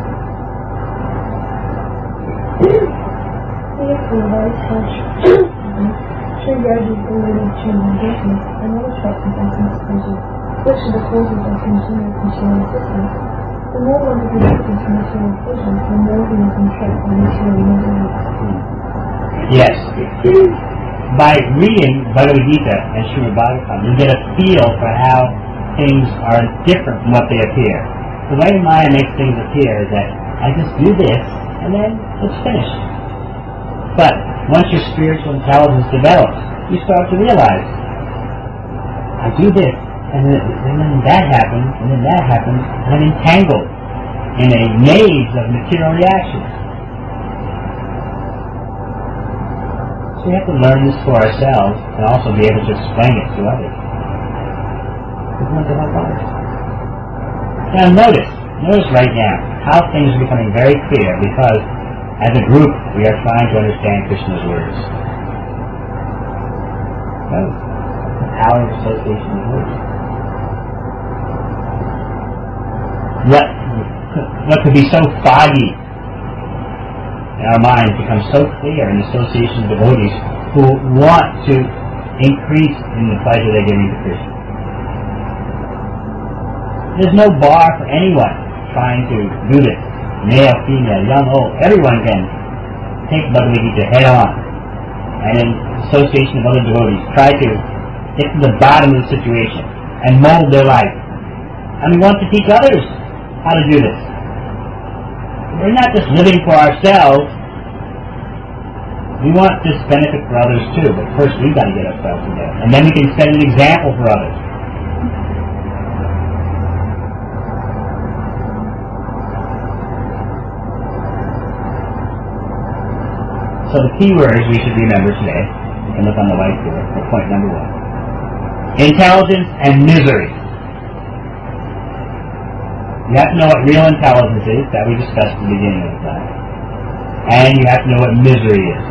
Therefore, those such true yogis already tune in business and all attractive and pleasures, which are the causes of continuous material existence. The more one is addicted to material pleasures, the more he is entrapped by material misery. Yes. By reading Bhagavad Gita and Srimad Bhagavatam, you get a feel for how things are different from what they appear. The way Maya makes things appear is that I just do this, and then it's finished. But once your spiritual intelligence develops, you start to realize, I do this, and then, and then that happens, and then that happens, and I'm entangled in a maze of material reactions. So we have to learn this for ourselves, and also be able to explain it to others. We want to help others. Now notice, notice right now how things are becoming very clear because as a group we are trying to understand Krishna's words. Notice the power of association of words. What, what could be so foggy in our minds becomes so clear in association of devotees who want to increase in the pleasure they're giving to Krishna. there's no bar for anyone trying to do this. Male, female, young, old, everyone can take Bhagavad Gita head on, and in association of other devotees, try to get to the bottom of the situation and mold their life. And we want to teach others how to do this. We're not just living for ourselves. We want this benefit for others too, but first we've got to get ourselves together. And then we can set an example for others. So the key words we should remember today, you can look on the whiteboard for point number one. Intelligence and misery. You have to know what real intelligence is, that we discussed at the beginning of the class. And you have to know what misery is.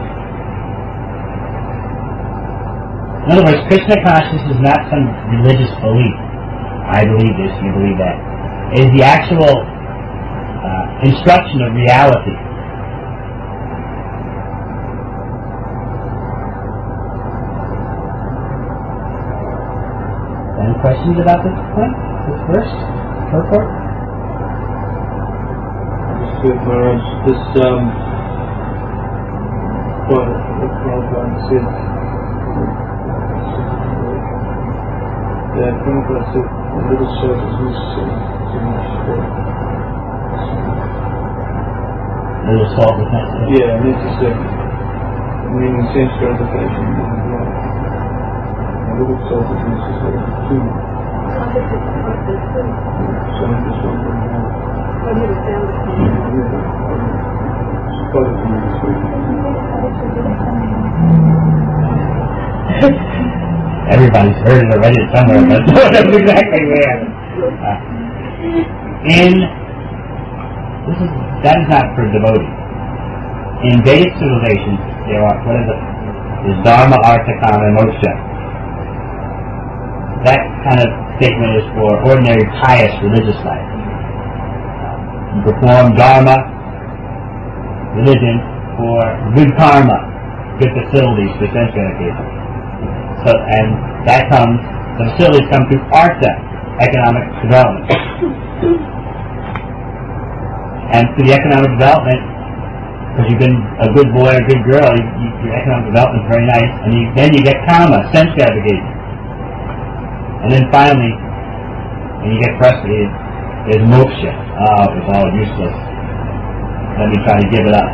In other words, Krishna consciousness is not some religious belief. I believe this, you believe that. It is the actual uh, instruction of reality. Any questions about this point? This verse? Purport? Understood, Maharaj. This, um, what, what Prabhupada said, that Prabhupada said, a little salt is necessary, too much salt. A little salt is necessary? Yeah, necessary. Meaning sense gratification. A little salt is necessary, too much. Some of this one from now. Everybody's heard it already somewhere, but that's exactly where. Uh, in this is that is not for devotees. In Vedic civilization, there are what is it? There's Dharma, Artha, Kama, and Moksha. That kind of statement is for ordinary pious religious life. You perform Dharma, religion, for good karma, good facilities for sense gratification. So, and that comes, the facilities come through Artha, economic development. And through the economic development, because you've been a good boy or a good girl, you, you, your economic development is very nice, and you, then you get karma, sense gratification. And then finally, when you get frustrated, there's moksha. Oh, it was all useless. Let me try to give it up.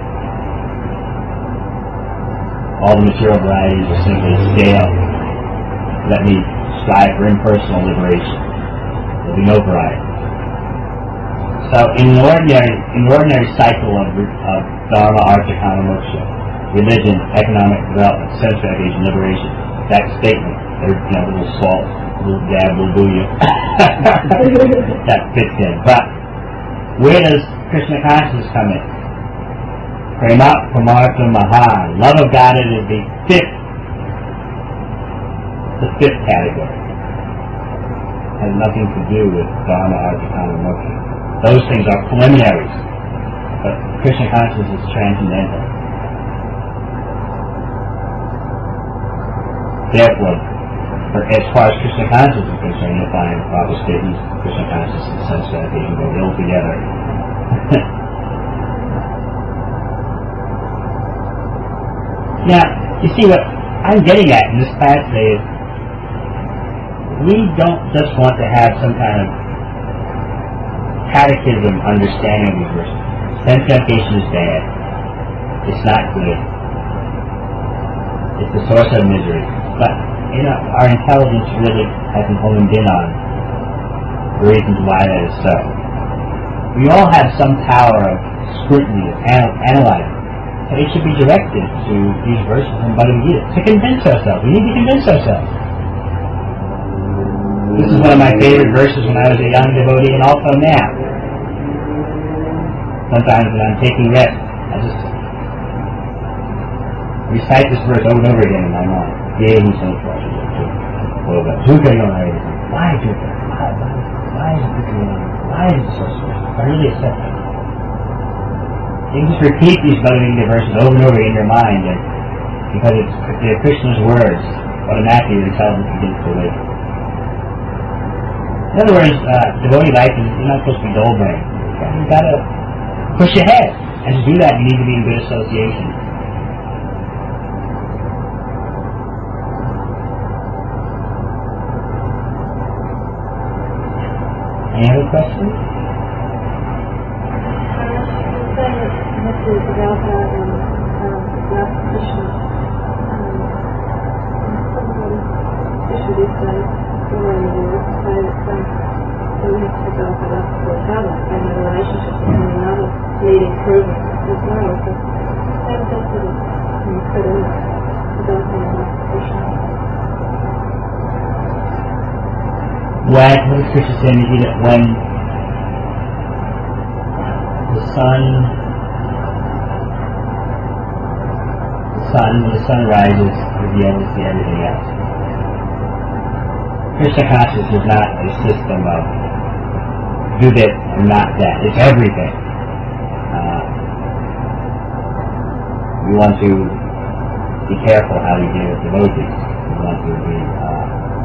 All the material varieties are simply stale. Let me strive for impersonal liberation. There'll be no variety. So, in an ordinary, in the ordinary cycle of, of Dharma, Artha, Kama, Moksha, religion, economic development, sense gratification, liberation, that statement, there's, you know, a little salt, a little dab will do you. That fits in. But where does Krishna consciousness come in? Prema Pramartha Maha. Love of God is the fifth, the fifth category. Has nothing to do with Dharma, Artha, Kama, Moksha. Those things are preliminaries. But Krishna consciousness is transcendental. Therefore, for, as far as Krishna consciousness is concerned, you'll find Prabhupada statements, Krishna consciousness and sense gratification go ill together. Now, you see what I'm getting at in this class today is we don't just want to have some kind of catechism understanding of these verses. Sense gratification is bad. It's not good. It's the source of misery. But, you know, our intelligence really hasn't honed in on the reasons why that is so. We all have some power of scrutiny, of anal- analyzing. So it should be directed to these verses in Bhagavad Gita to convince ourselves. We need to convince ourselves. This is one of my favorite verses when I was a young devotee and also now. Sometimes when I'm taking rest, I just recite this verse over and over again in my mind. Why, Dukkha? Why, why, why is it Dukkha? Why is it so special? I really accept it. You can just repeat these Bhagavad Gita verses over and over in your mind, and because it's they're Krishna's words, automatically your intelligence begins to awaken. In other words, uh, devotee life is you're not supposed to be dull brain. You've got to push ahead. And to do that, you need to be in good association. Any other questions? This is about our um, um, last issue. Um, issue this time, or in the private sense, so we have to develop a love for each other and the relationship between another leading program as well. So how does that sort of um, fit in developing a love for each other? When, what does Krishna say in the Gita? When the sun sun, when the sun rises, the end is the everything else. Krishna consciousness is not a system of do this and not that. It's everything. Uh, we want to be careful how we deal with devotees. We want to be uh,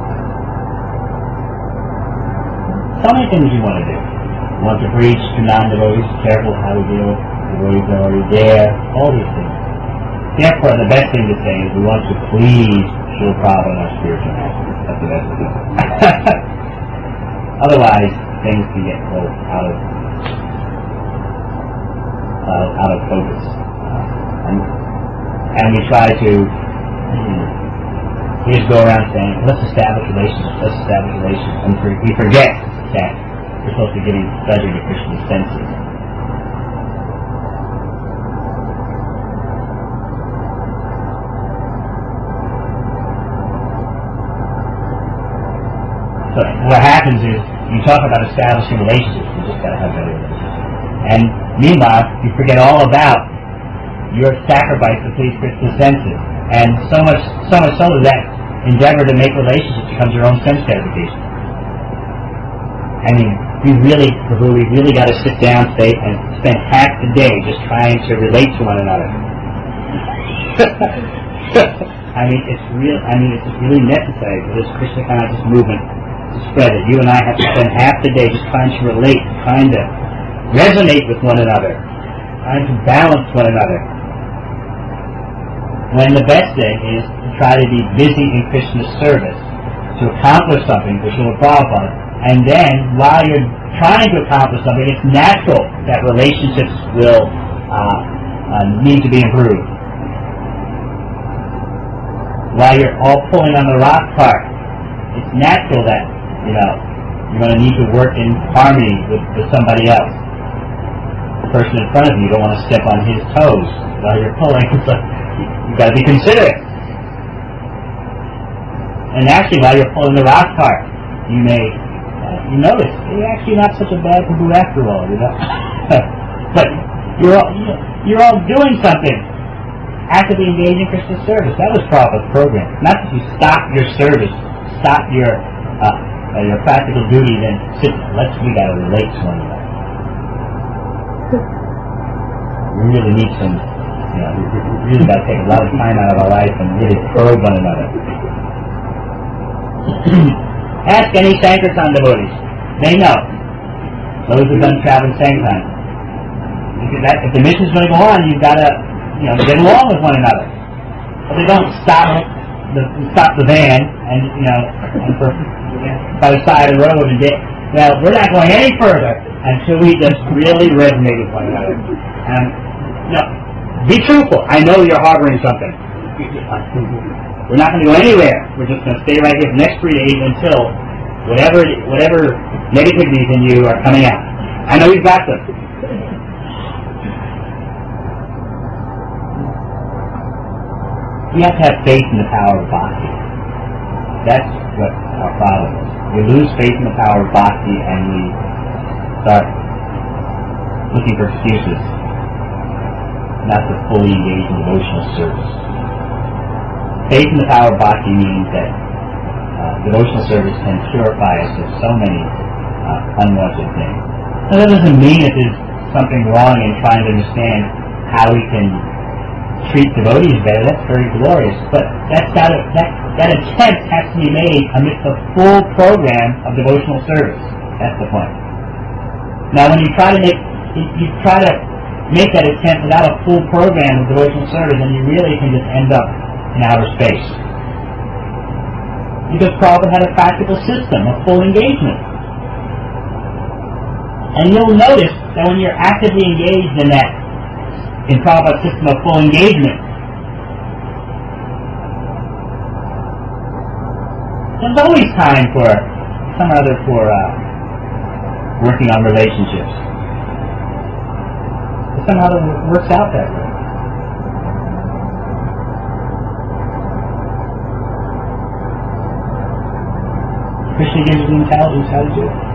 so many things you want to do. You want to preach to non-devotees, careful how we deal with devotees that are already there, all these things. Therefore, the best thing to say is we want to please Srila Prabhupada and our spiritual master. That's the best thing. Otherwise, things can get both out of uh, out of focus. Uh, and, and we try to hmm, we just go around saying, let's establish relationships, let's establish relationships. And for, we forget that we're supposed to be giving pleasure to Krishna's senses. So what happens is, you talk about establishing relationships, you just gotta have better relationships. And meanwhile, you forget all about your sacrifice to please Krishna's senses. And so much, so much so that endeavor to make relationships becomes your own sense gratification. I mean, we really, we really gotta sit down today and spend half the day just trying to relate to one another. I mean, it's real, I mean, it's really necessary for this Krishna conscious movement to spread it. You and I have to spend half the day just trying to relate, trying to resonate with one another, trying to balance one another. When the best thing is to try to be busy in Krishna's service, to accomplish something for Srila Prabhupada, and then while you're trying to accomplish something, it's natural that relationships will uh, uh, need to be improved. While you're all pulling on the rock cart, it's natural that you know, you're going to need to work in harmony with, with somebody else. The person in front of you, you don't want to step on his toes while you're pulling. So you've got to be considerate. And actually, while you're pulling the rock cart, you may, uh, you notice, you're actually not such a bad to do after all, you know. But you're all, you're all doing something. Actively engaged in Krishna's service. That was Prabhupada's program. Not that you stop your service, stop your uh, Uh, your practical duty, then sit, let's, we gotta relate to one another. We really need some, you know, we, we really gotta take a lot of time out of our life and really probe one another. Ask any Sankirtan devotees. They know. Those who've done traveling Sankirtan. Because that, if the mission's going to go on, you've gotta, you know, get along with one another. But they don't stop the, stop the van and, you know, and for, by the side of the road and get, well, we're not going any further until we just really resonate with one another. And, you know, be truthful. I know you're harboring something. We're not going to go anywhere. We're just going to stay right here for the next three days until whatever whatever negativities in you are coming out. I know you've got them. We have to have faith in the power of bhakti. That's what our problem is. We lose faith in the power of bhakti and we start looking for excuses not to fully engage in devotional service. Faith in the power of bhakti means that uh, devotional service can purify us of so many uh, unwanted things. Now, that doesn't mean that there's something wrong in trying to understand how we can treat devotees better, that's very glorious. But that's got to, that, that attempt has to be made amidst a full program of devotional service. That's the point. Now, when you try to make, you try to make that attempt without a full program of devotional service, then you really can just end up in outer space. Because Prabhupada had a practical system of full engagement. And you'll notice that when you're actively engaged in that, in Prabhupada's system of full engagement, there's always time for some other for uh, working on relationships. But somehow it works out that way. Krishna gives you the intelligence how to do it.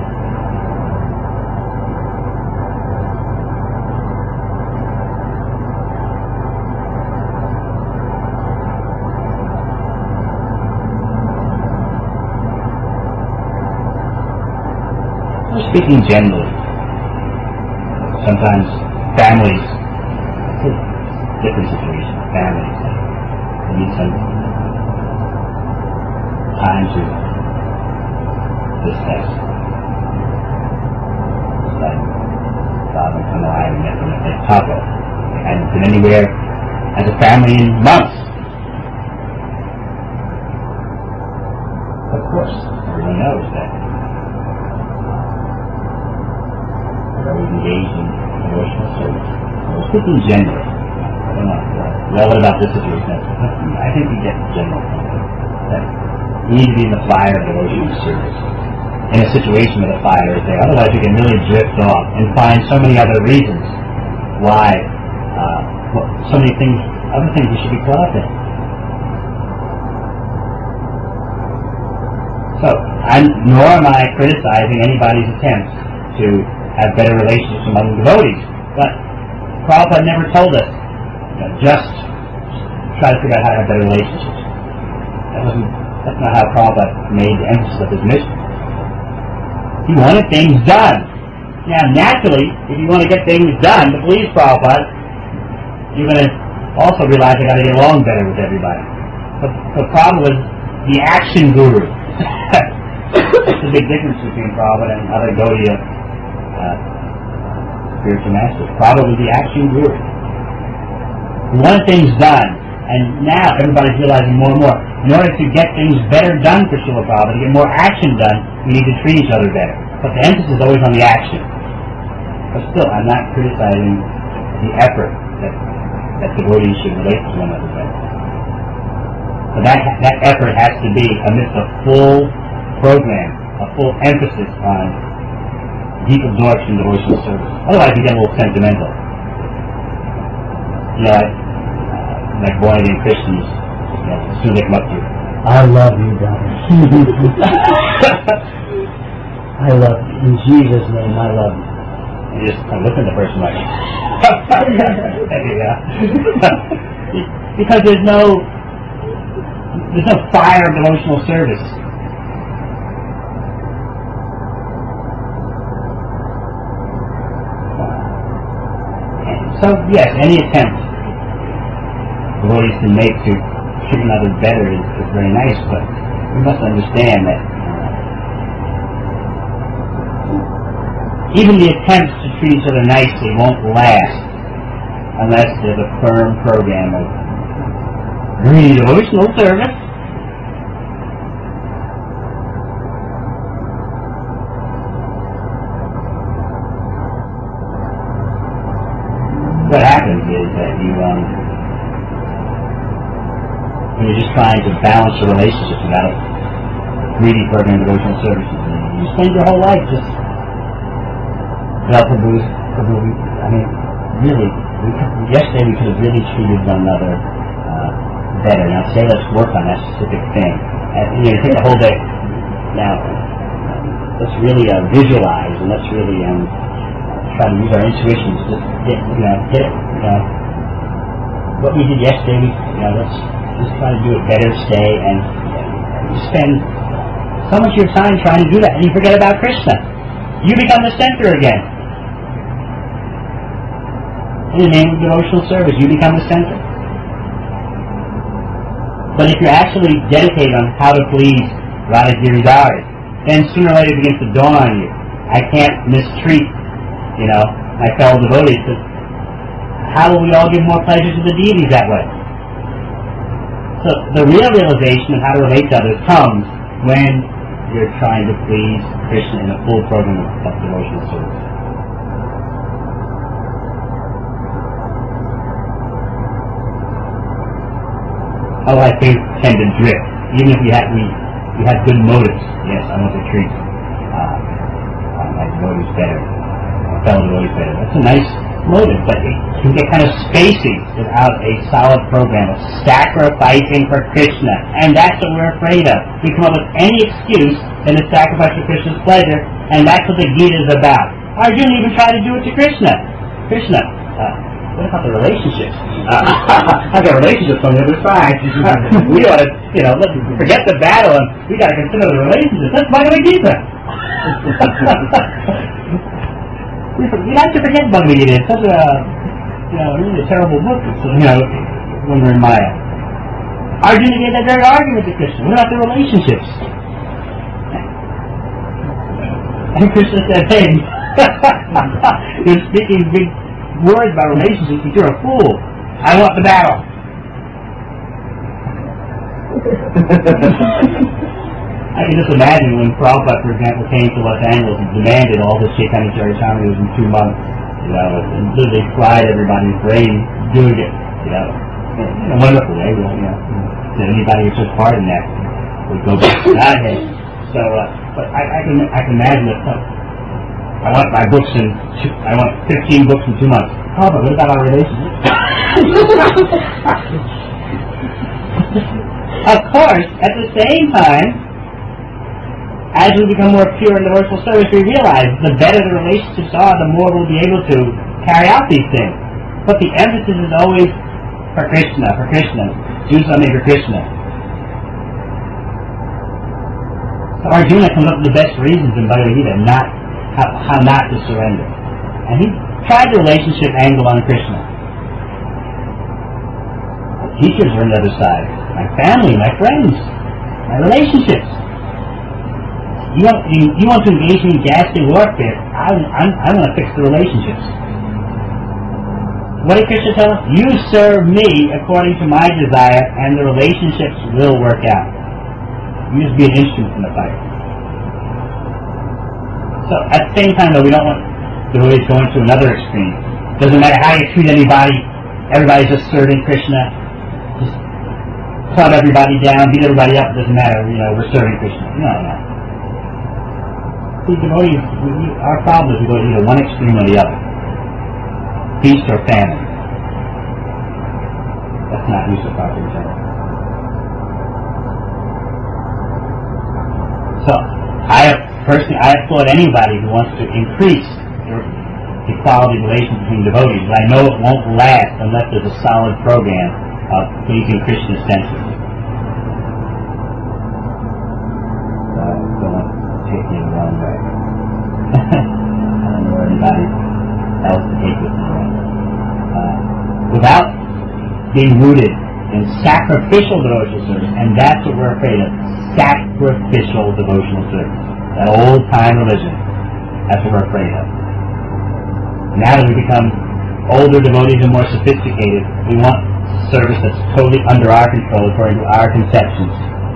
Speaking generally, sometimes families, it's a different situation, families, they need some time to discuss. It's like Bob and Kamala and met them at Taco. They hadn't been anywhere as a family in months. Of course, everyone knows that. Always engaged in devotional service. We're speaking generally. I don't know. Well, what about this situation? I think we get the general point. That you need to be in the fire of devotional service. In a situation where the fire is there. Otherwise, you can really drift off and find so many other reasons why, uh, well, so many things, other things we should be caught up in. So, I'm, nor am I criticizing anybody's attempts to have better relationships among devotees. But Prabhupada never told us, you know, just try to figure out how to have better relationships. That wasn't, that's not how Prabhupada made the emphasis of his mission. He wanted things done. Now, naturally, if you want to get things done to please Prabhupada, you're going to also realize you got to get along better with everybody. But the problem was the action guru. It's a big difference between Prabhupada and other Gaudiya Uh, spiritual masters. Probably the action guru. We want things done, and now everybody's realizing more and more. In order to get things better done for Srila Prabhupada, to get more action done, we need to treat each other better. But the emphasis is always on the action. But still, I'm not criticizing the effort that that devotees should relate to one another better. But that that effort has to be amidst a full program, a full emphasis on deep absorption in devotional service. Otherwise, you get a little sentimental. You know, like, uh, like born-again Christians, you know, as soon as they come up to you, I love you, brother. I love you. In Jesus' name, I love you. And you just kind of look at the person like, yeah. Because there's no, there's no fire of devotional service. So, yes, any attempt devotees can make to treat another better is, is very nice, but we must understand that uh, even the attempts to treat each other nicely won't last unless there's a firm program of greedy devotional service. What happens is that you, um, when you're just trying to balance your relationships without a greedy program of devotional services, you spend your whole life just, well, Prabhu's, Prabhu, I mean, really, we could, yesterday we could have really treated one another uh, better. Now today let's work on that specific thing. And, you know, take the whole day. Now, let's really uh, visualize and let's really um, try to use our intuition to just get, you know, get it, you know, what we did yesterday, we, you know, let's just try to do it better today, and you spend so much of your time trying to do that, and you forget about Krishna. You become the center again. In the name of devotional service, you become the center. But if you're actually dedicated on how to please Radha Giridhari, then sooner or later it begins to dawn on you, I can't mistreat, you know, my fellow devotees. But how will we all give more pleasure to the deities that way? So the real realization of how to relate to others comes when you're trying to please Krishna in a full program of, of devotional service. How I think tend to drift, even if we had we we had good motives. Yes, I want to treat uh, uh, my devotees better, my fellow devotees better. That's a nice motive, but it can get kind of spacey without a solid program of sacrificing for Krishna, and that's what we're afraid of. We come up with any excuse and to sacrifice for Krishna's pleasure, and that's what the Gita is about. Arjuna even tried to do it to Krishna. Krishna, uh, what about the relationships? Uh, I've got relationships on the other side. We ought to, you know, let's forget the battle, and we got to consider the relationships. That's Bhagavad Gita. We, we like to forget Bhagavad Gita. It's such a, you know, really a terrible book. It's, you know, when we're in Maya. Arjuna gave that very argument to Krishna. What about the relationships? And Krishna said, hey, you're speaking big words about relationships, but you're a fool. I want the battle. I can just imagine when Prabhupada, for example, came to Los Angeles and demanded all the Chaitanya Charitamritas in two months, you know, and literally fried everybody's brain doing it, you know, in a wonderful way. Well, you know, anybody who took part in that would go back to Godhead. So, uh, but I, I can I can imagine that. Uh, I want my books in. Two, I want fifteen books in two months. Oh, but what about our relationship? Of course, at the same time, as we become more pure in devotional service, we realize the better the relationships are, the more we'll be able to carry out these things. But the emphasis is always for Krishna, for Krishna. Do something for Krishna. So Arjuna comes up with the best reasons in Bhagavad Gita, not how, how not to surrender. And he tried the relationship angle on Krishna. The teachers are on the other side. My family, my friends, my relationships. You want, you, you want to engage me in ghastly warfare, I'm, I'm, I'm going to fix the relationships. What did Krishna tell us? You serve me according to my desire, and the relationships will work out. You just be an instrument in the fight. So at the same time, though, we don't want devotees going to another extreme. Doesn't matter how you treat anybody, everybody's just serving Krishna. Just club everybody down, beat everybody up, doesn't matter, you know, we're serving Krishna. No, no. See, devotees, we, we, our problem is we go to either one extreme or the other. Feast or famine. That's not use of proper general. So, I have, personally, I applaud anybody who wants to increase the equality relations between devotees, but I know it won't last unless there's a solid program of pleasing Krishna century. Take me the wrong way. I don't know where anybody else to take this the wrong way. Uh, without being rooted in sacrificial devotional service, and that's what we're afraid of, sacrificial devotional service. That old-time religion. That's what we're afraid of. Now that we become older devotees and more sophisticated, we want service that's totally under our control according to our conceptions.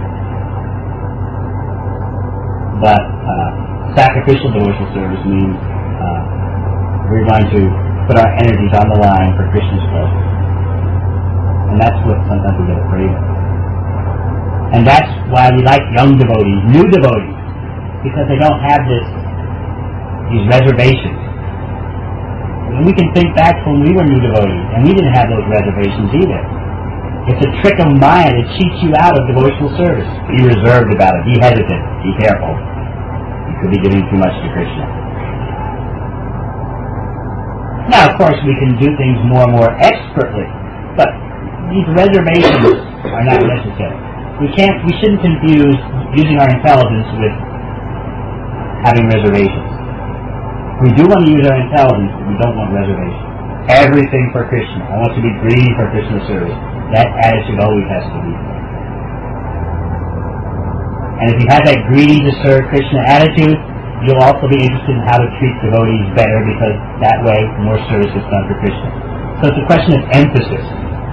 But uh, sacrificial devotional service means uh, we're going to put our energies on the line for Krishna's pleasure. And that's what sometimes we get afraid of. And that's why we like young devotees, new devotees, because they don't have this, these reservations. And we can think back when we were new devotees, and we didn't have those reservations either. It's a trick of mind that cheats you out of devotional service. Be reserved about it. Be hesitant. Be careful. You could be giving too much to Krishna. Now, of course, we can do things more and more expertly, but these reservations are not necessary. We can't. We shouldn't confuse using our intelligence with having reservations. We do want to use our intelligence, but we don't want reservations. everything for Krishna. I want to be greedy for Krishna service. That attitude always has to be there. And if you have that greedy to serve Krishna attitude, you'll also be interested in how to treat devotees better, because that way more service is done for Krishna. So it's a question of emphasis.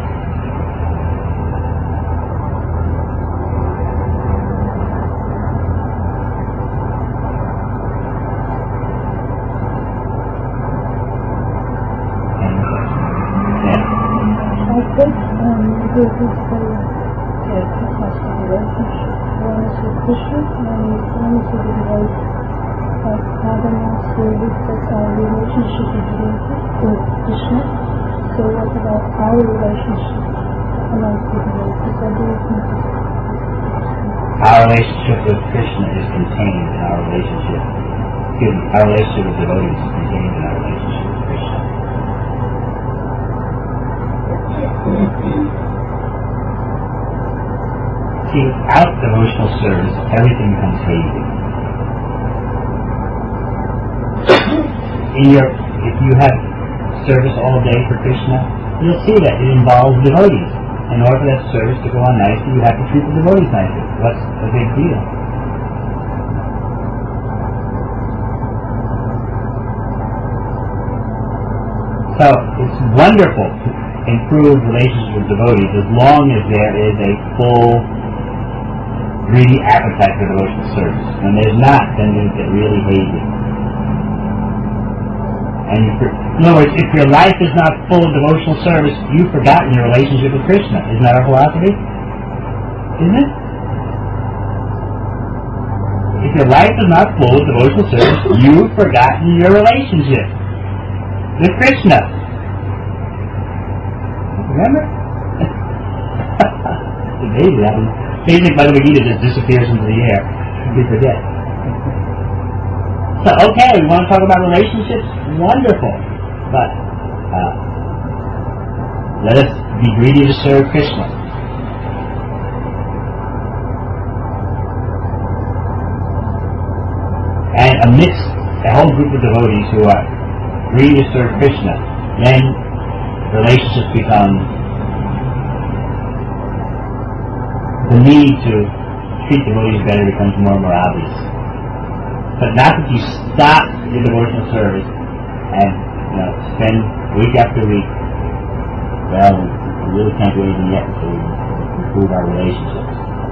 I think um, there is a relationship. One is with Krishna, and one is with the devotees. Like sadhana service, that our relationship is with Krishna. So what about our relationship amongst the devotees? What do you think? Our relationship with Krishna is contained in our relationship. Excuse me, our relationship with devotees is contained in our relationship with Krishna. See, without devotional service, everything becomes hazy. In your, if you have service all day for Krishna, you'll see that it involves devotees. In order for that service to go on nicely, you have to treat the devotees nicely. What's the big deal? So it's wonderful to improve relationships with devotees as long as there is a full, greedy appetite for devotional service. When there's not, then things get really hazy. And you, in other words, if your life is not full of devotional service, you've forgotten your relationship with Krishna. Isn't that our philosophy? Isn't it? If your life is not full of devotional service, you've forgotten your relationship with Krishna. Remember? It's amazing. That was basic Bhagavad Gita just disappears into the air. We forget. So, okay, we want to talk about relationships? Wonderful. But, uh, let us be greedy to serve Krishna. And amidst a whole group of devotees who are greedy to serve Krishna, then relationships become, the need to treat devotees better becomes more and more obvious. But not that you stop your devotional service and, you know, spend week after week, well, we really can't do anything yet until we improve our relationships.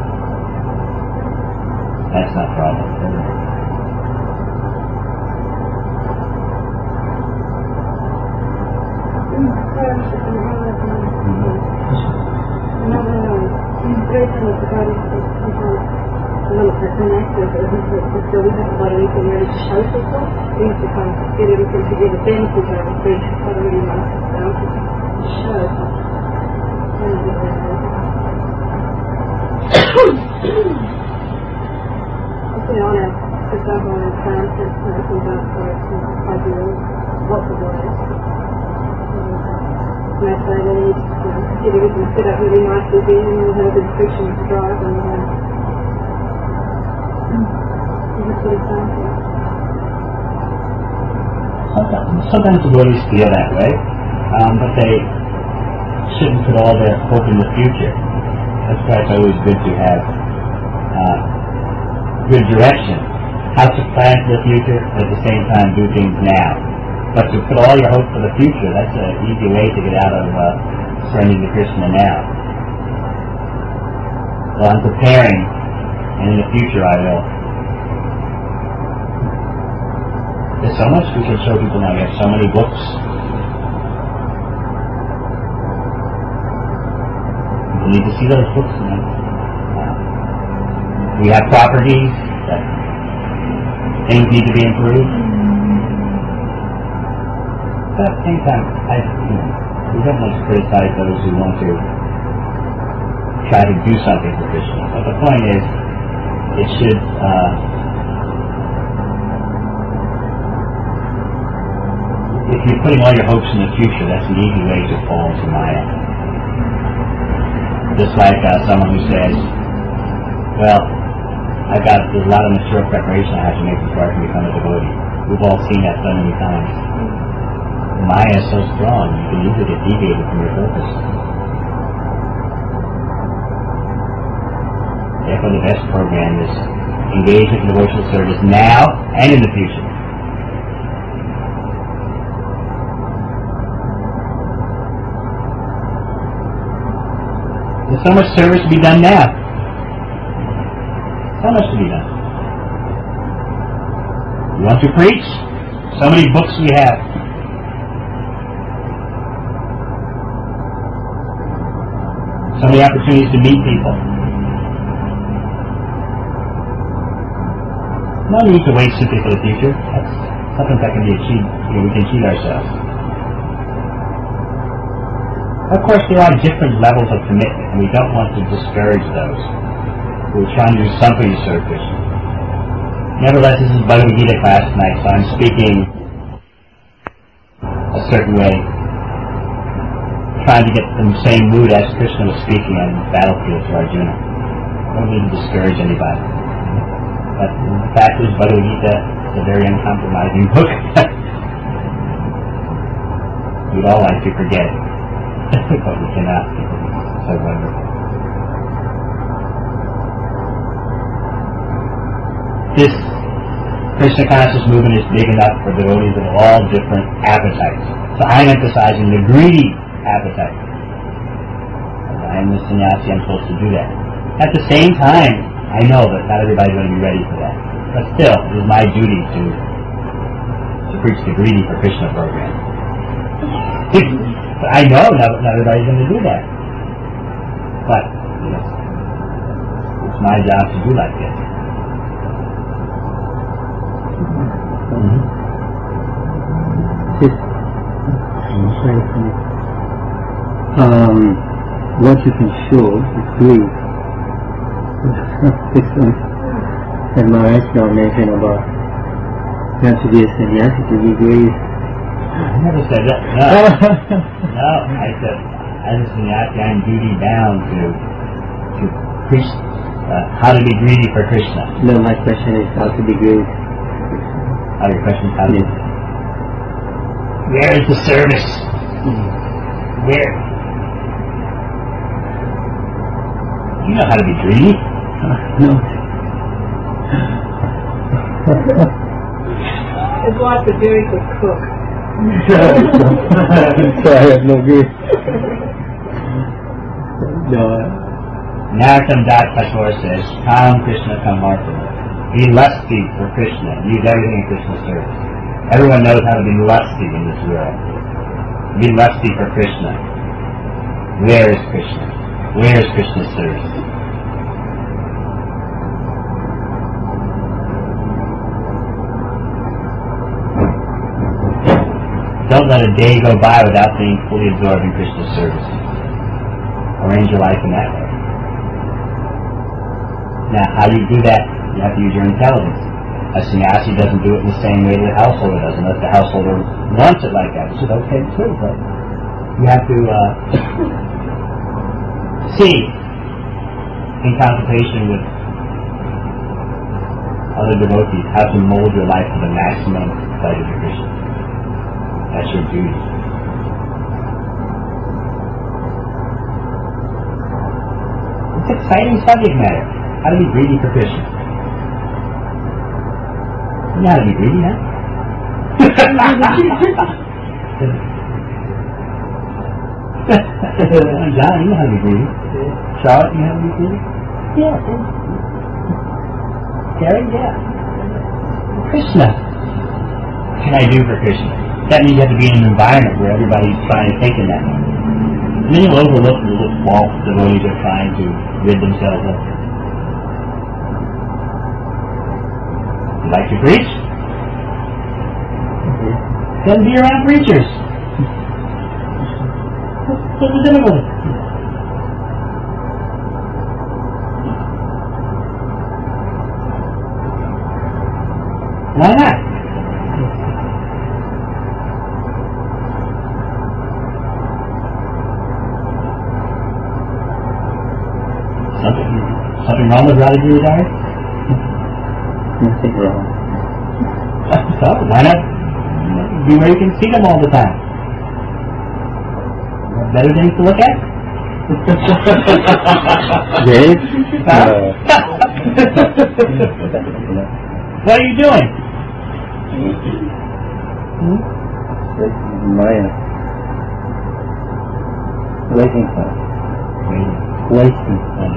That's not a problem, is it? Well, it's an active, so we have about anything really to show people. We have to kind of get everything together, then we can have a speech. It's not really nice to show. You know, on a, for example, on a plan, it's nothing about for I do lots of ways. And I say, well, you get everything set up really nicely then, and we'll have a good friction to drive, and uh, Sometimes, sometimes the devotees feel that way, um, but they shouldn't put all their hope in the future. That's why it's always good to have uh, good direction. How to plan for the future, but at the same time do things now. But to put all your hope for the future, that's an easy way to get out of uh, surrendering to Krishna now. Well, I'm preparing, and in the future I will. There's so much we can show people now. We have so many books. People need to see those books. You know. uh, we have properties that things need to be improved. But at the same time, I, you know, we don't want to criticize those who want to try to do something for Krishna. But the point is, it should. Uh, If you're putting all your hopes in the future, that's an easy way to fall into Maya. Just like uh, someone who says, well, I've got there's a lot of material preparation I have to make before I can become a devotee. We've all seen that so many times. Maya is so strong, you can easily get deviated from your purpose. Therefore, the best program is engage in devotional service now and in the future. There's so much service to be done now. So much to be done. You want to preach? So many books we have. So many opportunities to meet people. No need to wait simply for the future. That's something that can be achieved. You know, we can achieve ourselves. Of course, there are different levels of commitment, and we don't want to discourage those who are trying to do something to serve Krishna. Nevertheless, this is Bhagavad Gita class tonight, so I'm speaking a certain way, trying to get in the same mood as Krishna was speaking on the battlefield to Arjuna. Don't need to discourage anybody. But the fact is, Bhagavad Gita is a very uncompromising book. We'd all like to forget it. But we cannot, because it's so wonderful. This Krishna conscious movement is big enough for devotees of all different appetites. So I'm emphasizing the greedy appetite. As I am the sannyasi, I'm supposed to do that. At the same time, I know that not everybody's going to be ready for that. But still, it is my duty to to preach the greedy for Krishna program. But I know not, not everybody's going to do that. But, yes, it's my job to do like this. Mm-hmm. Just, um, what you can show is greed. This one, and Maharaj now mentioned about you have to be a sannyasi to be greedy. I never said that. No. No, I said, as a sannyasi, I'm duty bound to to preach uh, how to be greedy for Krishna. No, my question is how to be greedy. Oh, your question is how to be. Where is the service? Where? You know how to be greedy. No. His wife a very good cook. So I have no greed. No. Narottam Das Thakur says, Kam Krishna Kamartha. Be lusty for Krishna. Use everything in Krishna's service. Everyone knows how to be lusty in this world. Be lusty for Krishna. Where is Krishna? Where is Krishna's service? Don't let a day go by without being fully absorbed in Krishna's service. Arrange your life in that way. Now, how do you do that? You have to use your intelligence. A sannyasi doesn't do it in the same way that a householder does, unless the householder wants it like that, which is okay too, but you have to uh, see, in consultation with other devotees, how to mold your life to the maximum pleasure to Krishna. That's your duty. It's exciting subject matter. How to be greedy for Krishna. You know how to be greedy, huh? John, you know how to be greedy. Charlotte, you know how to be greedy? Yeah. Gary, yeah. Krishna. What can I do for Krishna? That means you have to be in an environment where everybody's trying to think in that way. And then you'll overlook the little false devotees are trying to rid themselves of. You like to preach? Mm-hmm. Then be around preachers. What's the difficulty? Why not? Something, something wrong with Radha Diary? Nothing wrong. So, why not be where you can see them all the time? Better things to look at? Dave? Huh? Uh, What are you doing? hmm? Maya. Waiting for. Waiting for.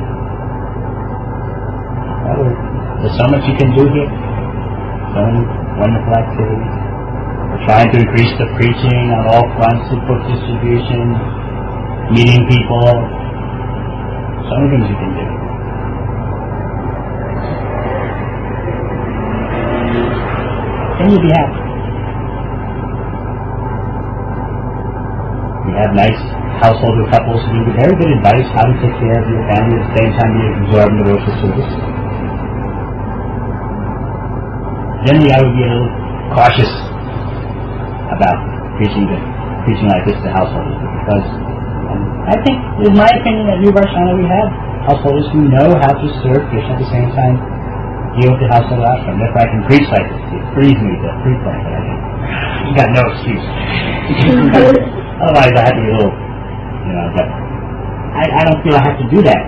There's so much you can do here. So many wonderful activities. We're trying to increase the preaching on all fronts of book distribution, meeting people. So many things you can do. Can you be happy? We have nice householder couples who give you very good advice how to take care of your family at the same time you absorb the devotional service. Generally, I would be a little cautious about preaching to, preaching like this to householders, because um, I think, in my opinion, at New Varshana we have householders who know how to serve Krishna at the same time deal with the household ashram. Therefore, I can preach like this. It frees me to preach like that. I think you got no excuse. Otherwise, I have to be a little, you know. But I, I don't feel I have to do that.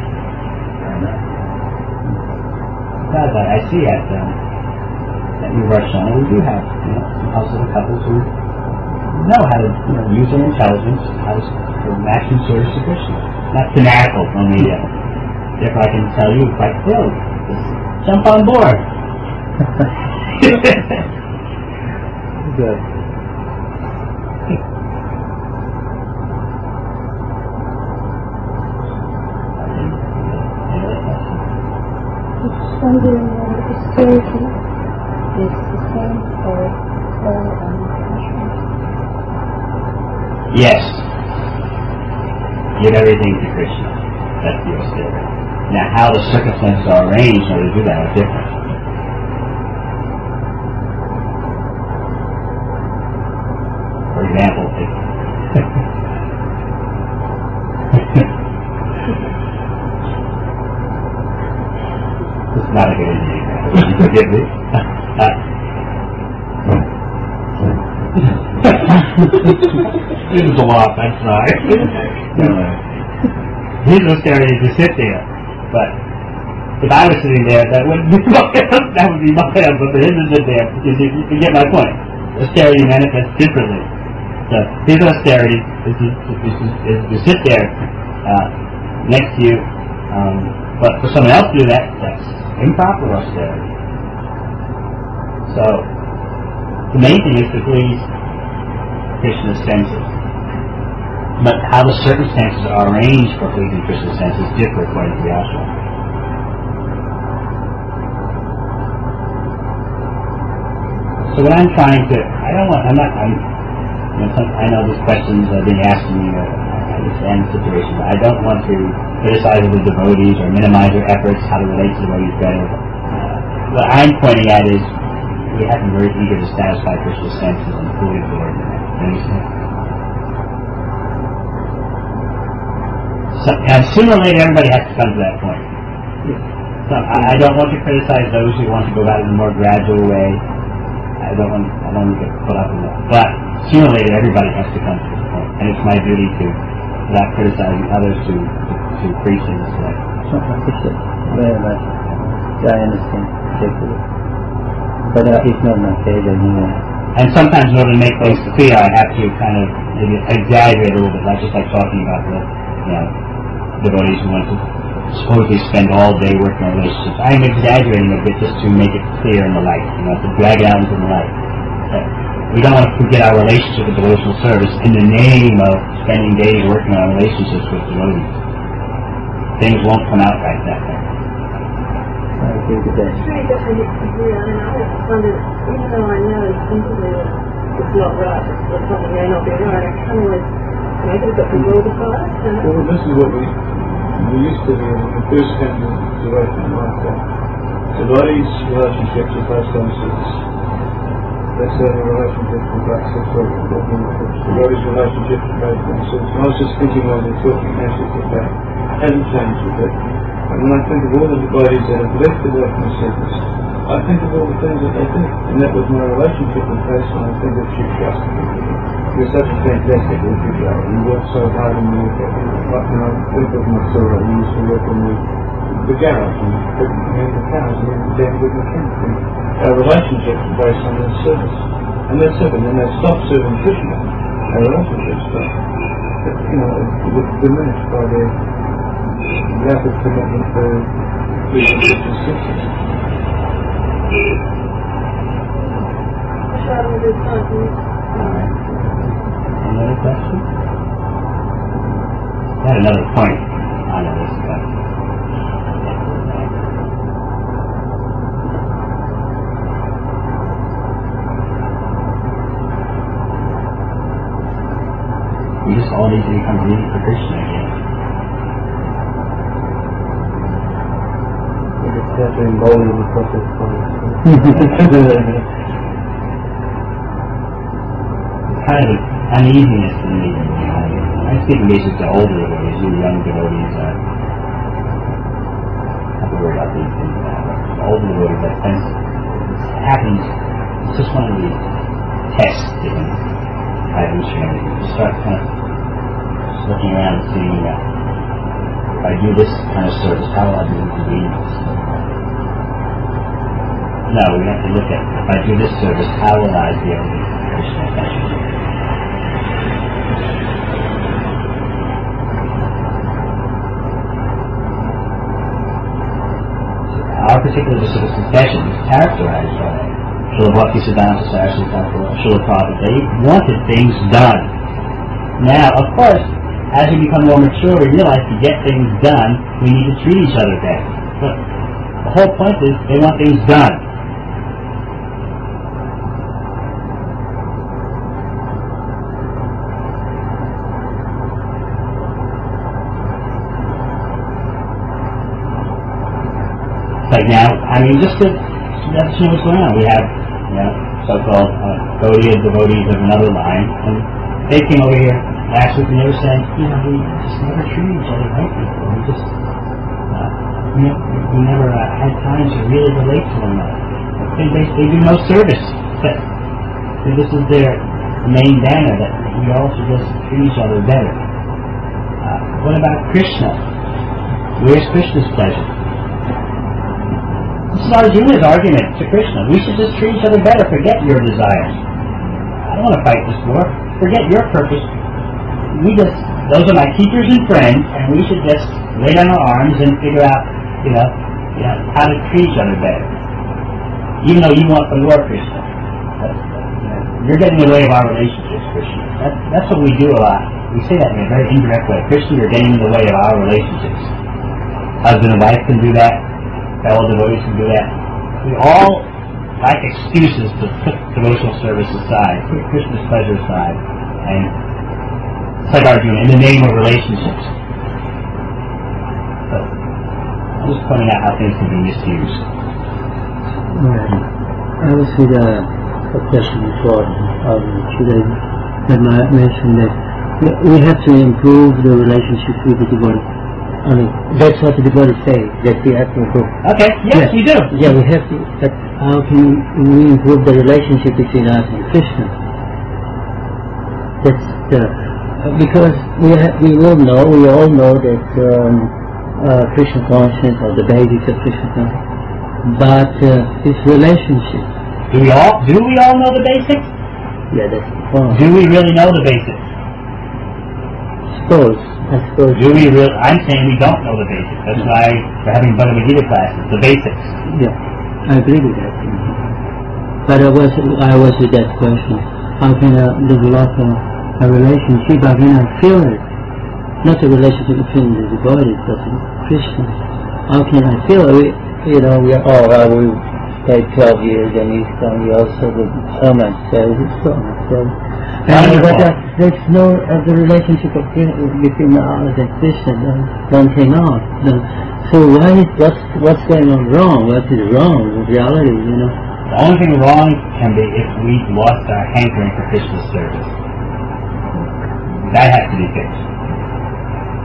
Because I, I see at um, at New Varshana we do have, you know, some household couples who know how to, you know, use their intelligence, how to for maximum service to Krishna. Not fanatical on the. Uh, therefore, I can tell you quite clearly. Jump on board. Good. Just wondering whether austerity is the same for all and ashrams. Yes. Give everything to Krishna. That's the austerity. Now, how the circumstances are arranged in order to do that are different. For example, if this is not a good example. Would you forgive me? Uh, this is a lot, I'm sorry. His austerity is to sit there. But if I was sitting there, that wouldn't be that would be my but for him to sit there, you, you, you get my point. Austerity manifests differently. So his austerity is to, is to, is to sit there uh, next to you, um, but for someone else to do that, that's improper austerity. So the main thing is to please Krishna's senses. But how the circumstances are arranged for pleasing Krishna's senses differ according to the ashram. So what I'm trying to, I don't want, I'm not, I'm, you know, some, I know these questions are being asked to me, uh, I understand the situation, but I don't want to criticize the devotees or minimize their efforts, how to relate to the devotees better. Uh, what I'm pointing at is, we have to be very eager to satisfy Krishna's senses and fully absorb them. You understand? So, and sooner or later, everybody has to come to that point. So I, I don't want to criticize those who want to go about it in a more gradual way. I don't want, I don't want to get put up in that. But sooner or later, everybody has to come to this point, and it's my duty to, without criticizing others, to to, to preach in this way. So I appreciate very much. I understand particularly. But uh, it's not my favorite anyway. And sometimes, in order to make things clear, I have to kind of maybe exaggerate a little bit, like just like talking about the, you know, devotees who want to supposedly spend all day working on relationships. I'm exaggerating a bit just to make it clear in the light, you know, to drag it out into the light. But we don't want to forget our relationship with devotional service in the name of spending days working on relationships with devotees. Things won't come out right that way. I agree with that. It's really different to agree. I mean, I always wondered, even though I know instinctively that it's not right, or something may not be right, I kind of was, maybe it's got the will to follow, you know? Well, this is what we we used to do when we first came to the Western like that. The body's relationships with those senses, let's say the relationship with that sense of the body's relationship with those senses. And I was just thinking while we were talking, actually, that that hasn't changed a bit. And when I think of all the devotees that have left the working service I think of all the things that they did, and that was my relationship with Krishna. I think that you just, you're such a fantastic educator. You work so hard in the, like, you know, think of Matsura, you used to work in the, the garage and put in the cars and then damn good mechanic. And our relationship is based on their service. And that's it, and then they stopped serving Krishna. Our relationship stopped. But, you know, it was diminished by their rapid commitment to the Krishna system. Another question? I had another point on this, but we just all need to become ready for Krishna again. We just have to embody the process for Kind of an uneasiness in me. I speak basically to older devotees, you young devotees are not to worry about these things now, but older devotees, that sense it happens, it's just one of these tests in Christianity. You start kind of just looking around and seeing that if I do this kind of service, how will I be inconvenienced? No, we have to look at if I do this service, how will I be able to be Krishna conscious? Our particular disciple succession is characterized by Srila Bhaktisiddhanta Saraswati Thakur, Srila Prabhupada. They wanted things done. Now, of course, as we become more mature, we realize to get things done, we need to treat each other better. But the whole point is they want things done. Like now, I mean, just to let us know what's going on. We have, you know, so-called uh, Gaudiya devotees of another line, and they came over here last week and they were saying, you know, we just never treated each other right before. We just, uh, you know, we never uh, had time to really relate to one another. They, they, they do no service. But this is their main banner, that we all should just treat each other better. Uh, what about Krishna? Where's Krishna's pleasure? This is Arjuna's argument to Krishna. We should just treat each other better. Forget your desires. I don't want to fight this war. Forget your purpose. We just, those are my teachers and friends, and we should just lay down our arms and figure out, you know, you know how to treat each other better. Even though you want the war, Krishna. But, you know, you're getting in the way of our relationships, Krishna. That, that's what we do a lot. We say that in a very indirect way. Krishna, you're getting in the way of our relationships. Husband and wife can do that. Fellow devotees can do that. We all like excuses to put devotional service aside, put Krishna's pleasure aside, and it's like arguing in the name of relationships. So, I'm just pointing out how things can be misused. Right. I was with a, a question before, um, Chidai had mentioned that we have to improve the relationship with the devotee. I mean, that's what the devotee say, that we have to improve. Okay, yes, yeah. we do. Yeah, we have to, but how can we improve the relationship between us and Krishna? That's the, because we ha- we all know, we all know that um, uh, Krishna consciousness, or the basics of Krishna consciousness, but uh, it's relationship. Do we all, do we all know the basics? Yeah, that's the point. Do we really know the basics? Suppose, I suppose. Do we really? I'm saying we don't know the basics. That's why we're having Bhagavad Gita classes, the basics. Yeah, I agree with that. But I was, I was with that question. How can I develop a, a relationship? How can I feel it? Not a relationship between the devotee, but Krishna. How can I feel it? We, you know, we are, oh, well, we stayed twelve years and he's done, we also did so much service, so much service. And but uh, there's no uh, the relationship of, between us and Krishna don't came out. No. So why is what's what's going on wrong? What is wrong in reality? You know. The only thing wrong can be if we've lost our hankering for Krishna's service. That has to be fixed.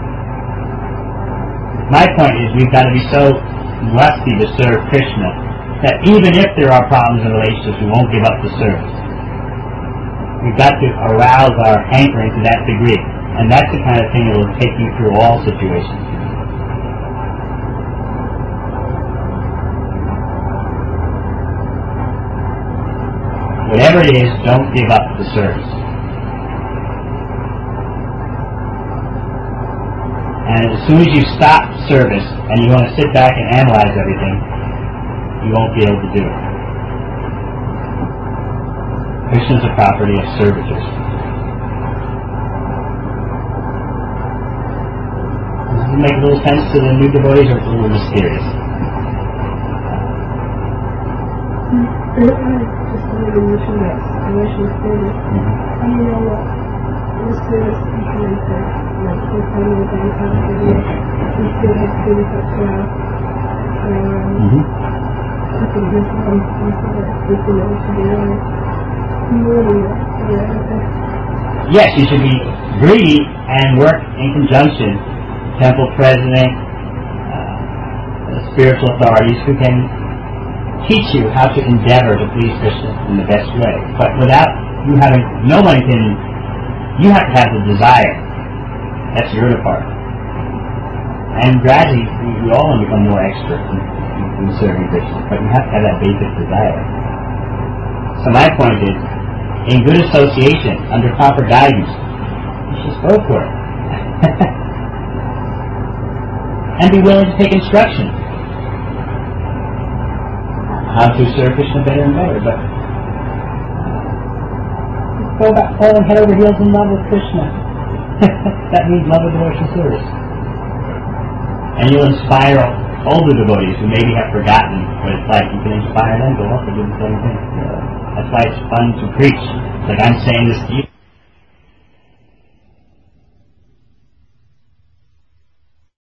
My point is we've got to be so lusty to serve Krishna that even if there are problems in relationships, we won't give up the service. We've got to arouse our hankering to that degree. And that's the kind of thing that will take you through all situations. Whatever it is, don't give up the service. And as soon as you stop service and you want to sit back and analyze everything, you won't be able to do it. Krishna is a property of servitors. Does it make a little sense to the new devotees, or it's a little mysterious? I just wanted to mention that devotional service. I don't know what the service implemented, like for family bank activity, we still have students as well. Um, Mm-hmm. I think this is something that we can also be more than that. Yeah. Yes, you should be greedy and work in conjunction. Temple president, uh, spiritual authorities who can teach you how to endeavor to please Krishna in the best way. But without you having, no one can, you have to have the desire. That's your part. And gradually, we, we all want to become more expert in, in serving Krishna, but you have to have that basic desire. So my point is, in good association, under proper guidance, you just go for it. And be willing to take instruction. How to serve Krishna better and better, but go about falling head over heels in love with Krishna. That means love of devotional service. And you'll inspire older devotees who maybe have forgotten what it's like. You can inspire them to also do the same thing. That's why it's fun to preach. It's like I'm saying this to you.